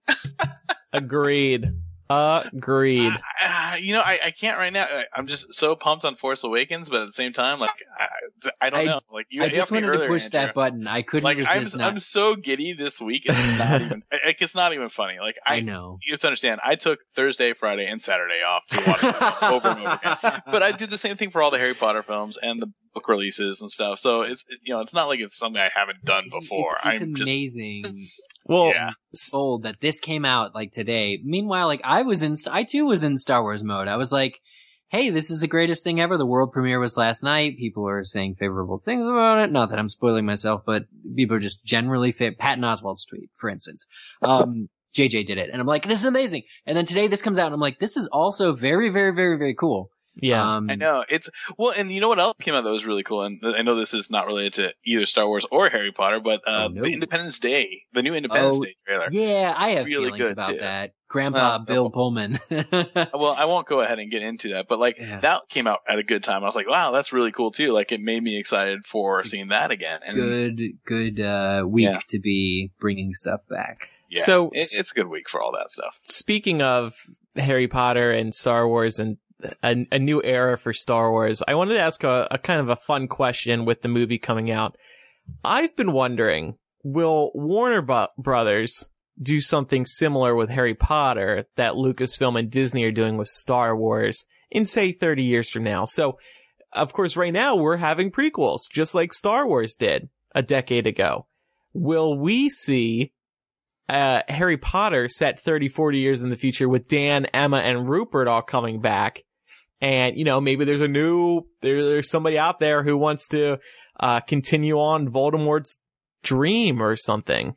Agreed. Agreed. Uh, you know, I, I can't right now. I, I'm just so pumped on Force Awakens, but at the same time, like, I, I don't I, know. Like, you, I you just wanted earlier, to push Andrew. that button. I couldn't like, resist. I'm, not. I'm so giddy this week. It's not even. Like, it's not even funny. Like, I, I know. You have to understand. I took Thursday, Friday, and Saturday off to watch it over and over again. But I did the same thing for all the Harry Potter films and the book releases and stuff. So it's it, you know, it's not like it's something I haven't done before. It's, it's I'm amazing. Just, Well, yeah. Sold that this came out like today. Meanwhile, like I was in, I too was in Star Wars mode. I was like, "Hey, this is the greatest thing ever." The world premiere was last night. People are saying favorable things about it. Not that I'm spoiling myself, but people are just generally fit. Patton Oswalt's tweet, for instance, um, J J did it, and I'm like, "This is amazing." And then today this comes out, and I'm like, "This is also very, very, very, very cool." Yeah, um, I know it's well, and you know what else came out that was really cool, and I know this is not related to either Star Wars or Harry Potter, but uh, oh, no. the Independence Day, the new Independence oh, Day trailer. Yeah, I have really feelings good about too. that. Grandpa Uh, Bill well, Pullman. well, I won't go ahead and get into that, but like Yeah. that came out at a good time. I was like, wow, that's really cool too. Like it made me excited for seeing that again. And good, good uh, week Yeah. to be bringing stuff back. yeah, So- it, it's a good week for all that stuff. speaking of Harry Potter and Star Wars and a, a new era for Star Wars, I wanted to ask a, a kind of a fun question with the movie coming out. I've been wondering, will Warner Bo- Brothers do something similar with Harry Potter that Lucasfilm and Disney are doing with Star Wars in, say, thirty years from now? So, of course, right now we're having prequels, just like Star Wars did a decade ago. Will we see uh, Harry Potter set thirty, forty years in the future with Dan, Emma, and Rupert all coming back? And, you know, maybe there's a new, there, there's somebody out there who wants to uh, continue on Voldemort's dream or something.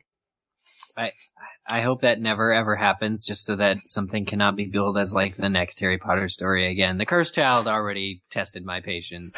I I hope that never ever happens, just so that something cannot be billed as like the next Harry Potter story again. The Cursed Child already tested my patience.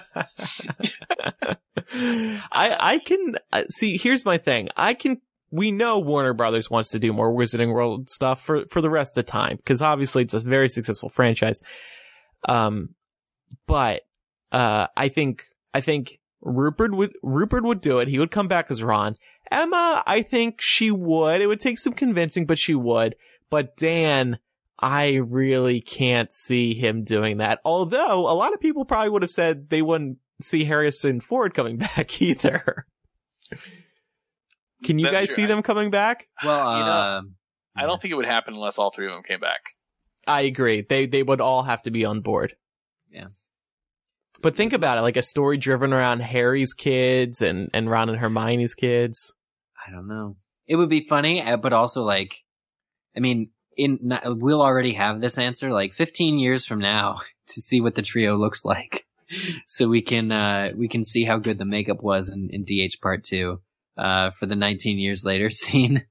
I I can uh, see. Here's my thing. I can. We know Warner Brothers wants to do more Wizarding World stuff for for the rest of the time, because obviously it's a very successful franchise. Um, but uh, I think I think Rupert would Rupert would do it. He would come back as Ron. Emma, I think she would. It would take some convincing, but she would. But Dan, I really can't see him doing that. Although a lot of people probably would have said they wouldn't see Harrison Ford coming back either. Can you That's guys true. see them coming back? Well, You know, uh, I don't think it would happen unless all three of them came back. I agree. They they would all have to be on board. Yeah. But think about it, like a story driven around Harry's kids and, and Ron and Hermione's kids. I don't know. It would be funny, uh, but also like, I mean, in not, we'll already have this answer like fifteen years from now to see what the trio looks like, so we can uh we can see how good the makeup was in, in D H Part Two uh for the nineteen years later scene.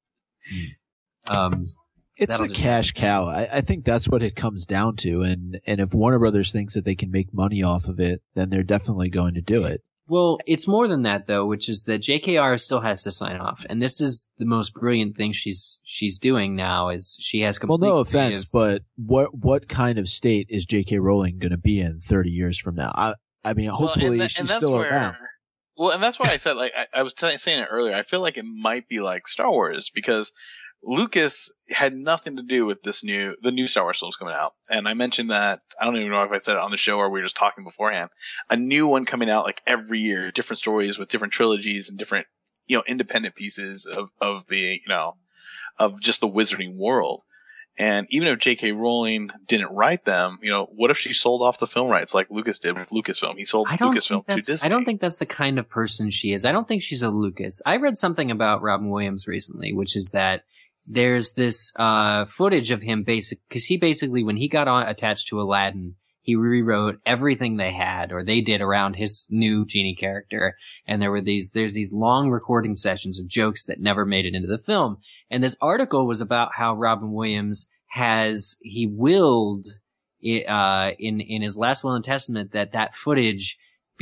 um. It's That'll a just cash happen. cow. I, I think that's what it comes down to. And, and if Warner Brothers thinks that they can make money off of it, then they're definitely going to do it. Well, it's more than that though, which is that J K R still has to sign off, and this is the most brilliant thing she's she's doing now. Is she has Well, complete no offense, creative- but what what kind of state is J K. Rowling going to be in thirty years from now? I I mean, hopefully well, and, that, she's and that's still where, around. Well, and that's why I said, like, I, I was t- saying it earlier. I feel like it might be like Star Wars because Lucas had nothing to do with this new, the new Star Wars films coming out. And I mentioned that, I don't even know if I said it on the show or we were just talking beforehand, a new one coming out like every year, different stories with different trilogies and different, you know, independent pieces of, of the, you know, of just the wizarding world. And even if J K. Rowling didn't write them, you know, what if she sold off the film rights like Lucas did with Lucasfilm? He sold I don't Lucasfilm think to that's, Disney. I don't think that's the kind of person she is. I don't think she's a Lucas. I read something about Robin Williams recently, which is that there's this uh footage of him basic because he basically, when he got on attached to Aladdin, he rewrote everything they had or they did around his new genie character. And there were these, there's these long recording sessions of jokes that never made it into the film. And this article was about how Robin Williams has, he willed it, uh, in, in his last will and testament that that footage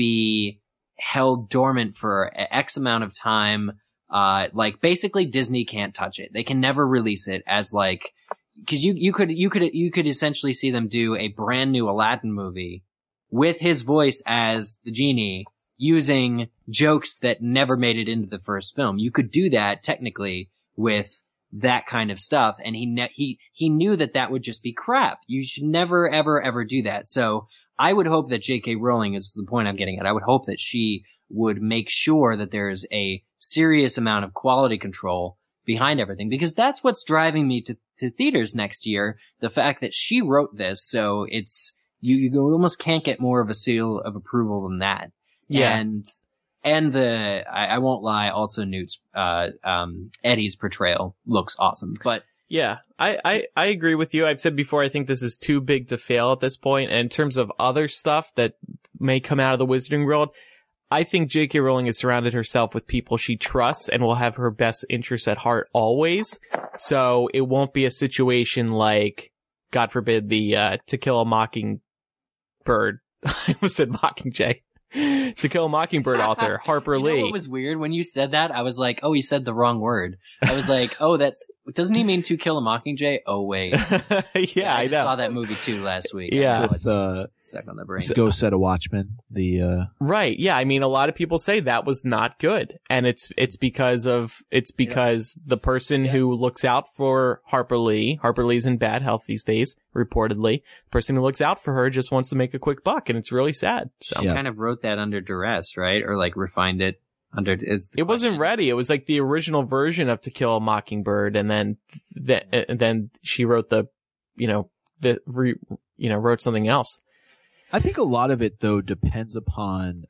be held dormant for X amount of time. Uh, like basically Disney can't touch it. They can never release it as like, cause you, you could, you could, you could essentially see them do a brand new Aladdin movie with his voice as the genie using jokes that never made it into the first film. You could do that technically with that kind of stuff. And he, ne- he, he knew that that would just be crap. You should never, ever, ever do that. So I would hope that J K. Rowling is the point I'm getting at. I would hope that she would make sure that there's a serious amount of quality control behind everything, because that's what's driving me to, to theaters next year. The fact that she wrote this, so it's, you, you almost can't get more of a seal of approval than that. Yeah. And, and the, I, I won't lie, also Newt's, uh, um, Eddie's portrayal looks awesome, but Yeah, I, I, I agree with you. I've said before, I think this is too big to fail at this point. And in terms of other stuff that may come out of the wizarding world, I think J K. Rowling has surrounded herself with people she trusts and will have her best interests at heart always. So it won't be a situation like, God forbid, the uh, To Kill a Mockingbird. I almost said Mockingjay. To Kill a Mockingbird author, Harper you Lee. know what was weird? When you said that, I was like, oh, he said the wrong word. I was like, oh, that's, doesn't he mean To Kill a Mockingjay? Oh, wait. yeah, yeah, I, I just know. saw that movie too last week. Yeah. It's, Uh, it's stuck on the brain. Go Set a Watchman. The uh, Right. Yeah. I mean, a lot of people say that was not good. And it's, it's because of, it's because the person who looks out for Harper Lee, Harper Lee's in bad health these days, reportedly. The person who looks out for her just wants to make a quick buck, and it's really sad. So Yeah. Kind of wrote that under duress, right? Or like refined it under, it's the it wasn't question. ready. It was like the original version of To Kill a Mockingbird. And then, th- and then she wrote the, you know, the, re, you know, wrote something else. I think a lot of it though depends upon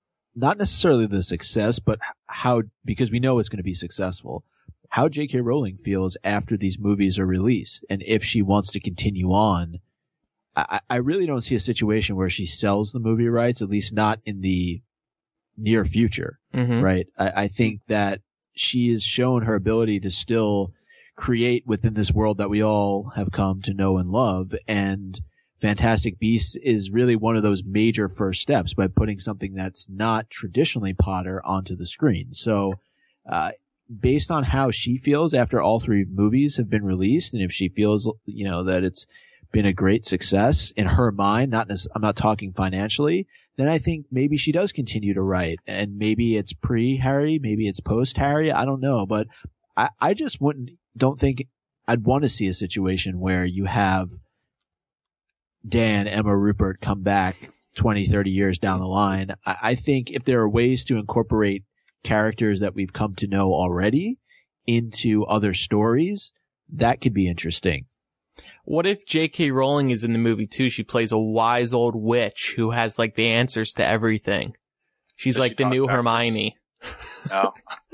not necessarily the success, but how, because we know it's going to be successful, how J K. Rowling feels after these movies are released. And if she wants to continue on, I, I really don't see a situation where she sells the movie rights, at least not in the near future. Mm-hmm. Right. I, I think that she has shown her ability to still create within this world that we all have come to know and love. And Fantastic Beasts is really one of those major first steps by putting something that's not traditionally Potter onto the screen. So, uh, based on how she feels after all three movies have been released, and if she feels, you know, that it's been a great success in her mind, not necess- I'm not talking financially, then I think maybe she does continue to write, and maybe it's pre-Harry, maybe it's post-Harry, I don't know, but I, I just wouldn't, don't think I'd want to see a situation where you have Dan, Emma, Rupert come back twenty, thirty years down the line. I, I think if there are ways to incorporate characters that we've come to know already into other stories, that could be interesting. What if J K. Rowling is in the movie too? She plays a wise old witch who has like the answers to everything. She's Does like she the talk new backwards? Hermione. No.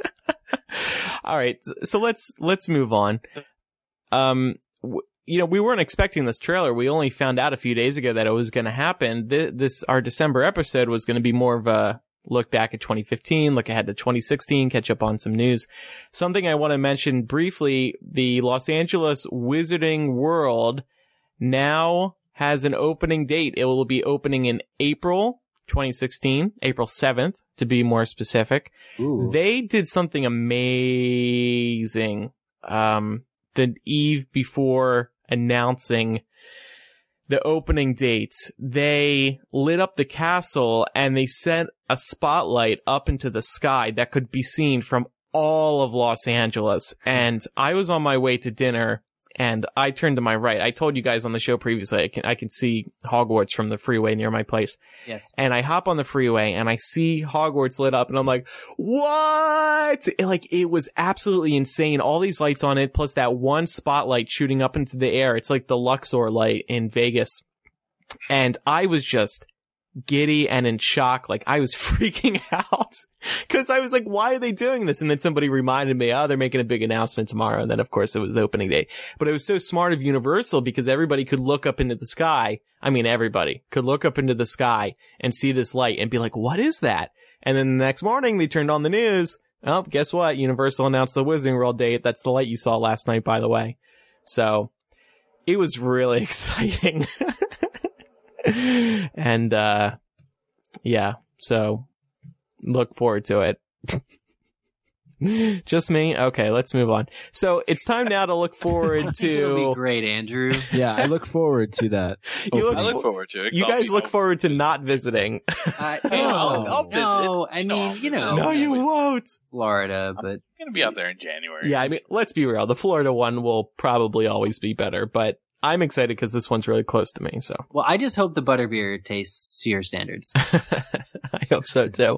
All right, so let's let's move on. Um, w- you know, we weren't expecting this trailer. We only found out a few days ago that it was going to happen. This, this our December episode was going to be more of a look back at twenty fifteen, look ahead to twenty sixteen, catch up on some news. Something I want to mention briefly, the Los Angeles Wizarding World now has an opening date. It will be opening in April twenty sixteen, April seventh, to be more specific. Ooh. They did something amazing um, the eve before announcing the opening dates, they lit up the castle and they sent a spotlight up into the sky that could be seen from all of Los Angeles. And I was on my way to dinner and I turned to my right. I told you guys on the show previously, I can, I can see Hogwarts from the freeway near my place. Yes. And I hop on the freeway and I see Hogwarts lit up and I'm like, what? It, like, it was absolutely insane. All these lights on it, plus that one spotlight shooting up into the air. It's like the Luxor light in Vegas. And I was just giddy and in shock. Like, I was freaking out because I was like, why are they doing this? And then somebody reminded me, oh, they're making a big announcement tomorrow. And then of course it was the opening day, but it was so smart of Universal because everybody could look up into the sky. I mean, everybody could look up into the sky and see this light and be like, what is that? And then the next morning they turned on the news. Oh, guess what? Universal announced the Wizarding World date. That's the light you saw last night, by the way. So it was really exciting. And, uh, yeah, so look forward to it. Just me? Okay, let's move on. So it's time now to look forward to. It'll be great, Andrew. Yeah, I look forward to that. You look, I look forward to it. You I'll guys be look home. forward to not visiting. Uh, no, Hey, I'll- I'll visit. no, I You know mean, I'll you know, visit. No, you always- won't. Florida, but I'm gonna be out there in January. Yeah, I mean, let's be real. The Florida one will probably always be better, but I'm excited because this one's really close to me, so. well, I just hope the butterbeer tastes to your standards. I hope so too.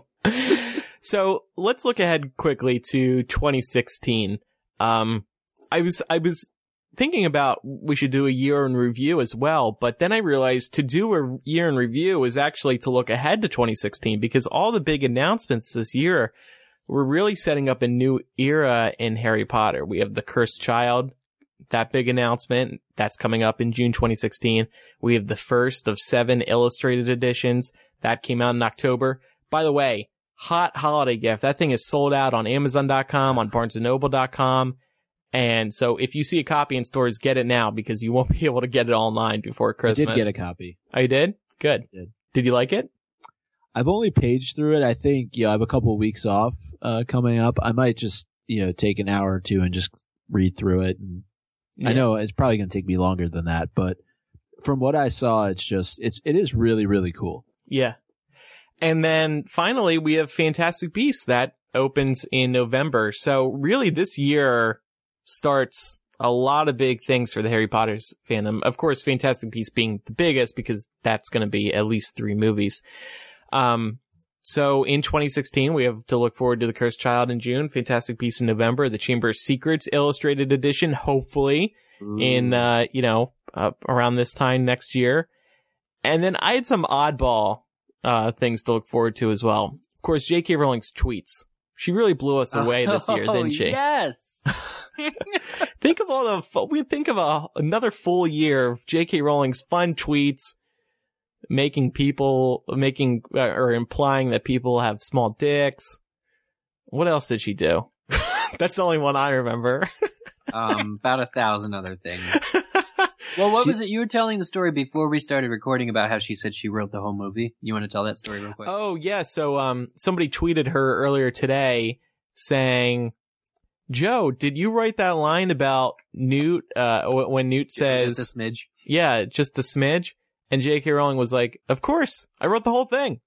So let's look ahead quickly to twenty sixteen. Um, I was, I was thinking about we should do a year in review as well, but then I realized to do a year in review is actually to look ahead to twenty sixteen because all the big announcements this year were really setting up a new era in Harry Potter. We have The Cursed Child, that big announcement that's coming up in June twenty sixteen. We have the first of seven illustrated editions that came out in October. By the way, hot holiday gift. That thing is sold out on Amazon dot com, on Barnes and Noble dot com. And so if you see a copy in stores, get it now because you won't be able to get it online before I Christmas. did get a copy. Oh, you did? Good. I did. Did you like it? I've only paged through it. I think, you know, I have a couple of weeks off uh, coming up. I might just, you know, take an hour or two and just read through it. And Yeah. I know it's probably going to take me longer than that, but from what I saw, it's just, it's, it is really, really cool. Yeah. And then finally, we have Fantastic Beasts that opens in November. So really this year starts a lot of big things for the Harry Potter's fandom. Of course, Fantastic Beasts being the biggest because that's going to be at least three movies. Um, so in twenty sixteen, we have to look forward to The Cursed Child in June, Fantastic Beasts in November, The Chamber of Secrets Illustrated Edition, hopefully in, uh, you know, uh, around this time next year. And then I had some oddball uh things to look forward to as well. Of course, J K Rowling's tweets. She really blew us away this year, Oh, didn't she? Yes. Think of all the fu- we think of a, another full year of J K Rowling's fun tweets, making people making uh, or implying that people have small dicks. What else did she do? That's the only one I remember. um, about a thousand other things. Well, what She- was it? You were telling the story before we started recording about how she said she wrote the whole movie. You want to tell that story real quick? Oh, yeah. So, um, somebody tweeted her earlier today saying, Joe, did you write that line about Newt, uh, w- when Newt says, Just a smidge. yeah, just a smidge? And J K Rowling was like, of course, I wrote the whole thing.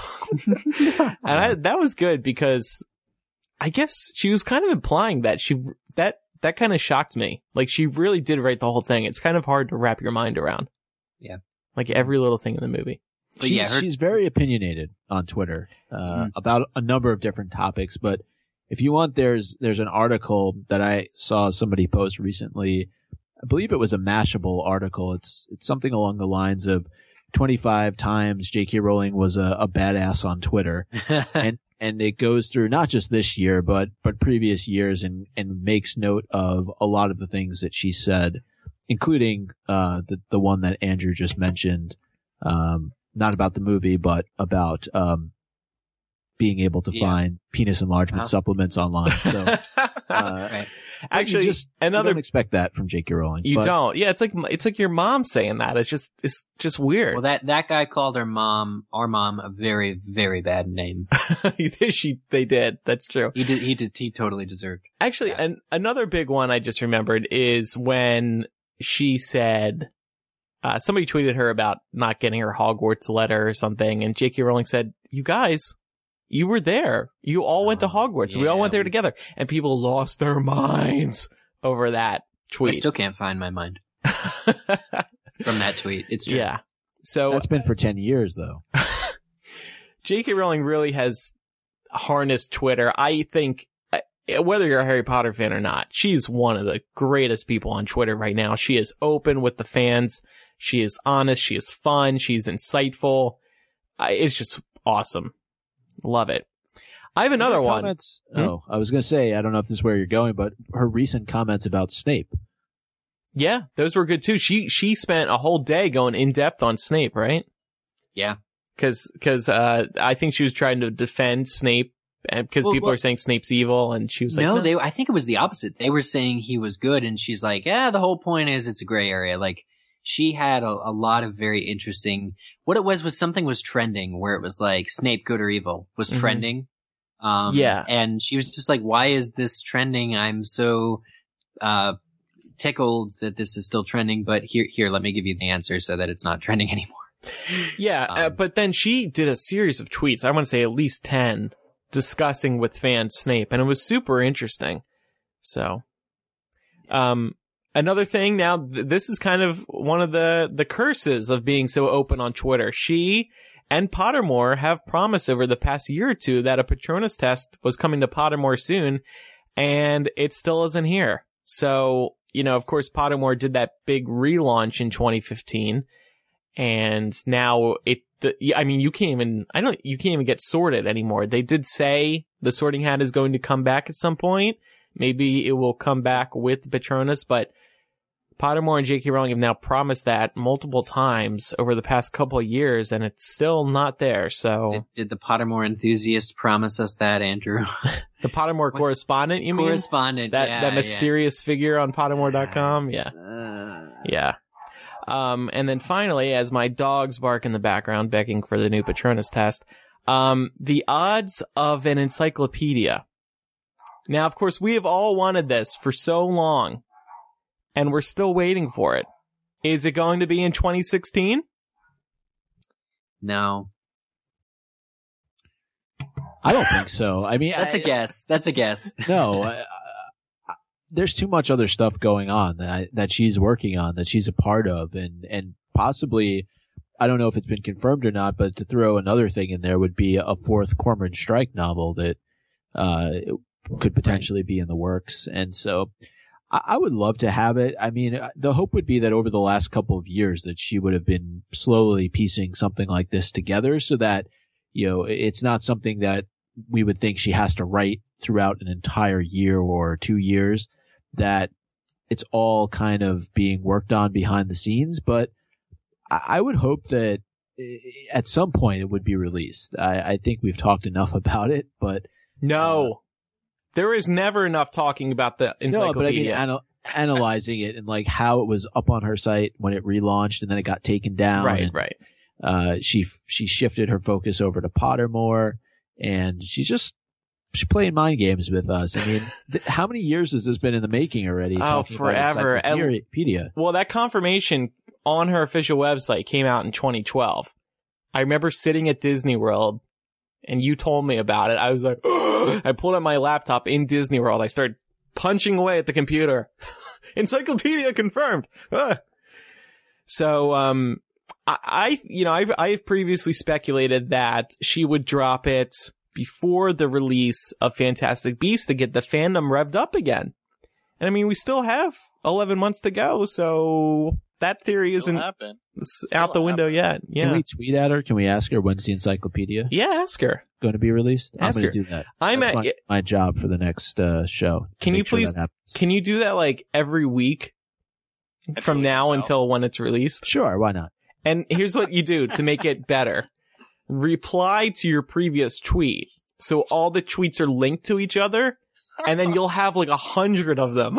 And I, that was good because I guess she was kind of implying that she, that, that kind of shocked me. Like she really did write the whole thing. It's kind of hard to wrap your mind around. Yeah. Like every little thing in the movie. But she's, yeah, her- she's very opinionated on Twitter uh, Mhm. about a number of different topics. But if you want, there's there's an article that I saw somebody post recently. I believe it was a Mashable article. It's it's something along the lines of twenty-five times J K Rowling was a, a badass on Twitter, and and it goes through not just this year but but previous years and and makes note of a lot of the things that she said, including uh the the one that Andrew just mentioned. Um, not about the movie, but about um, being able to Yeah. find penis enlargement Uh-huh. supplements online. So, uh, Right. Actually, you just another you don't expect that from J K Rowling. You but don't. Yeah, it's like it's like your mom saying that. It's just it's just weird. Well, that that guy called her mom, our mom, a very very bad name. she they did. That's true. He did. He did. He totally deserved. Actually, an, another big one I just remembered is when she said, uh, somebody tweeted her about not getting her Hogwarts letter or something, and J K Rowling said, "You guys, you were there. You all went to Hogwarts. yeah, we all went there we- together." And people lost their minds over that tweet. I still can't find my mind from that tweet. It's true. Yeah. So That's been for ten years, though. J K Rowling really has harnessed Twitter. I think, uh, whether you're a Harry Potter fan or not, she's one of the greatest people on Twitter right now. She is open with the fans. She is honest. She is fun. She's insightful. Uh, it's just awesome. Love it. I have another Her one. comments- Hmm? Oh, I was going to say, I don't know if this is where you're going, but her recent comments about Snape. Yeah, those were good too. She she spent a whole day going in depth on Snape, right? Yeah. Because because uh, I think she was trying to defend Snape, and because Well, people well- are saying Snape's evil, and she was like, no, they. I think it was the opposite. They were saying he was good, and she's like, "Yeah, the whole point is it's a gray area." Like she had a, a lot of very interesting. What it was was something was trending where it was like Snape good or evil was Mhm. trending. Um, Yeah. and she was just like, "Why is this trending? I'm so uh, tickled that this is still trending." But here, here, let me give you the answer so that it's not trending anymore. Yeah, uh, Um, but then she did a series of tweets, I want to say at least ten, discussing with fans Snape, and it was super interesting. So, um, another thing now, th- this is kind of one of the, the curses of being so open on Twitter. She and Pottermore have promised over the past year or two that a Patronus test was coming to Pottermore soon, and it still isn't here. So, you know, of course, Pottermore did that big relaunch in twenty fifteen. And now it, the, I mean, you can't even, I don't, you can't even get sorted anymore. They did say the Sorting Hat is going to come back at some point. Maybe it will come back with Patronus, but Pottermore and J K Rowling have now promised that multiple times over the past couple of years, and it's still not there. So Did, did the Pottermore enthusiast promise us that, Andrew? the Pottermore What- correspondent, you mean? Correspondent. That, yeah, that yeah. mysterious figure on Pottermore dot com? Yeah. Uh, Yeah. Um, and then finally, as my dogs bark in the background, begging for the new Patronus test, um, the odds of an encyclopedia. Now, of course, we have all wanted this for so long, and we're still waiting for it. Is it going to be in twenty sixteen? no. I don't think so. I mean, That's I- a guess. That's a guess. No, I, I, there's too much other stuff going on that that she's working on, that she's a part of, and and possibly, I don't know if it's been confirmed or not, but to throw another thing in there would be a fourth Cormoran Strike novel that uh could potentially be in the works, and so I, I would love to have it. I mean, the hope would be that over the last couple of years that she would have been slowly piecing something like this together, so that you know it's not something that we would think she has to write throughout an entire year or two years, that it's all kind of being worked on behind the scenes. But I, I would hope that at some point it would be released. I, I think we've talked enough about it, but No. There is never enough talking about the no, but I mean, encyclopedia. anal- analyzing it and like how it was up on her site when it relaunched and then it got taken down. right, and, right. Uh, she, she shifted her focus over to Pottermore, and she's just, she's playing mind games with us. I mean, th- how many years has this been in the making already? Oh, talking about forever. encyclopedia? Well, that confirmation on her official website came out in twenty twelve. I remember sitting at Disney World, and you told me about it. I was like, I pulled out my laptop in Disney World. I started punching away at the computer. Encyclopedia confirmed. Ah. So, um, I, I, you know, I've, I've previously speculated that she would drop it before the release of Fantastic Beasts to get the fandom revved up again. And I mean, we still have eleven months to go, so that theory Still isn't happen. s- Still out the window yet. Yeah. Can we tweet at her? Can we ask her when's the encyclopedia yeah, ask her. going to be released? Ask I'm her. going to do that. I'm That's at, my, my job for the next uh, show. to Can you make sure please- that happens. can you do that like every week Until from it now comes out. until when it's released? Sure, why not? And here's what you do to make it better. Reply to your previous tweet. So all the tweets are linked to each other, and then you'll have like a hundred of them.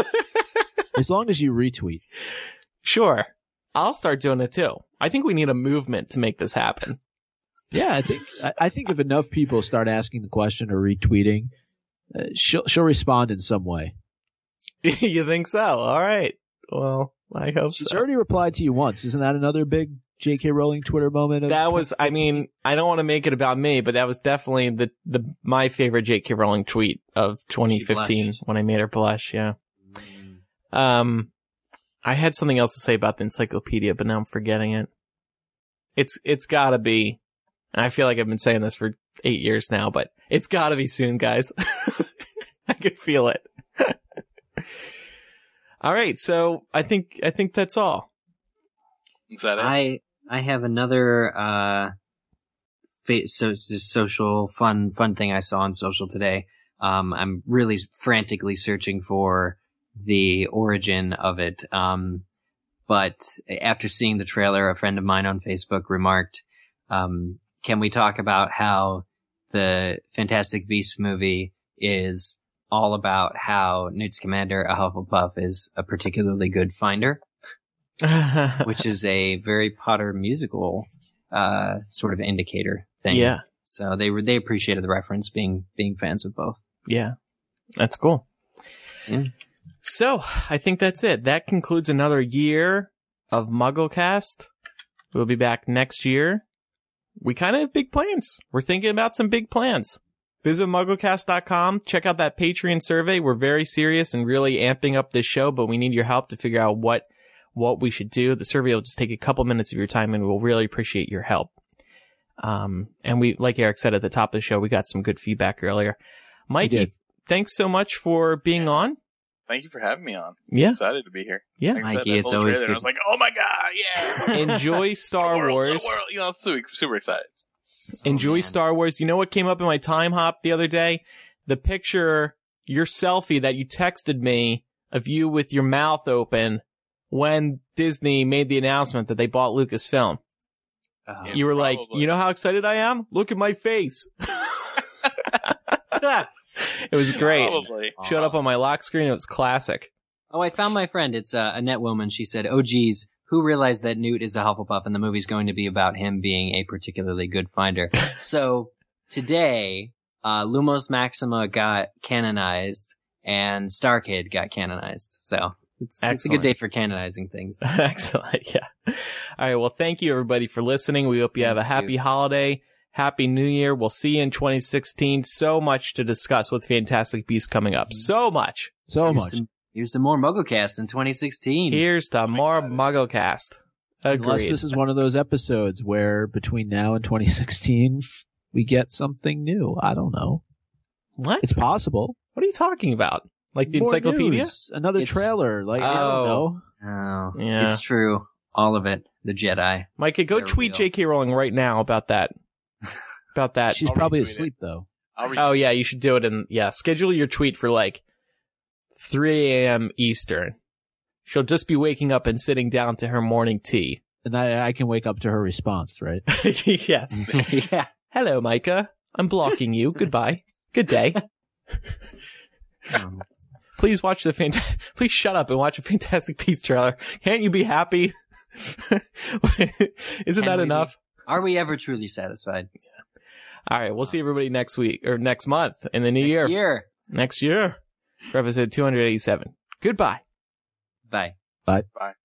As long as you retweet. Sure. I'll start doing it too. I think we need a movement to make this happen. Yeah, I think I, I think if enough people start asking the question or retweeting, uh, she'll she'll respond in some way. You think so? All right. Well, I hope She's so. already replied to you once. Isn't that another big J K. Rowling Twitter moment? Of That was, I mean, I don't want to make it about me, but that was definitely the, the my favorite J K. Rowling tweet of twenty fifteen when I made her blush. Yeah. Um, I had something else to say about the encyclopedia, but now I'm forgetting it. It's it's gotta be. And I feel like I've been saying this for eight years now, but it's gotta be soon, guys. I could feel it. All right, so I think I think that's all. Is that it? I I have another uh, fa- so just social fun fun thing I saw on social today. Um, I'm really frantically searching for the origin of it. Um, but after seeing the trailer, a friend of mine on Facebook remarked, um, "Can we talk about how the Fantastic Beasts movie is all about how Newt Scamander, a Hufflepuff, is a particularly good finder?" Which is a very Potter musical uh, sort of indicator thing. Yeah. So they were they appreciated the reference, being being fans of both. Yeah, that's cool. Yeah. So I think that's it. That concludes another year of MuggleCast. We'll be back next year. We kind of have big plans. We're thinking about some big plans. Visit MuggleCast dot com. Check out that Patreon survey. We're very serious and really amping up this show, but we need your help to figure out what what we should do. The survey will just take a couple minutes of your time, and we'll really appreciate your help. Um, and we, like Eric said at the top of the show, we got some good feedback earlier. Mikey, thanks so much for being on. Thank you for having me on. I'm Yeah. excited to be here. Yeah. Like I said, Mikey, that it's whole always trailer, good. I was like, oh my god, yeah! Enjoy Star World, Wars. world, you know, super, super excited. Enjoy man. Star Wars. You know what came up in my time hop the other day? The picture, your selfie that you texted me of you with your mouth open when Disney made the announcement that they bought Lucasfilm. Oh. Yeah. You were like, probably. you know how excited I am? Look at my face. It was great. Probably. Showed up on my lock screen. It was classic. Oh, I found my friend. It's uh, Annette Woman. She said, "Oh, geez, who realized that Newt is a Hufflepuff and the movie's going to be about him being a particularly good finder?" So today, uh, Lumos Maxima got canonized and Starkid got canonized. So it's, it's a Excellent. good day for canonizing things. Excellent. Yeah. All right. Well, thank you everybody for listening. We hope you have a Thank happy you. holiday. Happy New Year. We'll see you in twenty sixteen. So much to discuss with Fantastic Beasts coming up. So much. So Here's much. to, here's to more MuggleCast in twenty sixteen. Here's to more excited. MuggleCast. Unless Agreed. this is one of those episodes where between now and twenty sixteen we get something new. I don't know. What? It's possible. What are you talking about? Like the More encyclopedia? news, another It's- trailer. Like I Oh. don't know. Oh, Yeah. it's true. All of it. The Jedi. Micah, go They're tweet real. J K. Rowling right now about that. About that. She's I'll probably retweet it. asleep though. I'll reach Oh yeah, you should do it in, yeah, schedule your tweet for like three a.m. Eastern. She'll just be waking up and sitting down to her morning tea. And I, I can wake up to her response, right? Yes. Yeah. Hello, Micah. I'm blocking you. Goodbye. Good day. Um, Please watch the fant- Please shut up and watch a Fantastic Beasts trailer. Can't you be happy? Isn't Can that we enough? Are we ever truly satisfied? All right. We'll see everybody next week or next month in the new year. Next year. Next year for episode two hundred eighty-seven. Goodbye. Bye. Bye.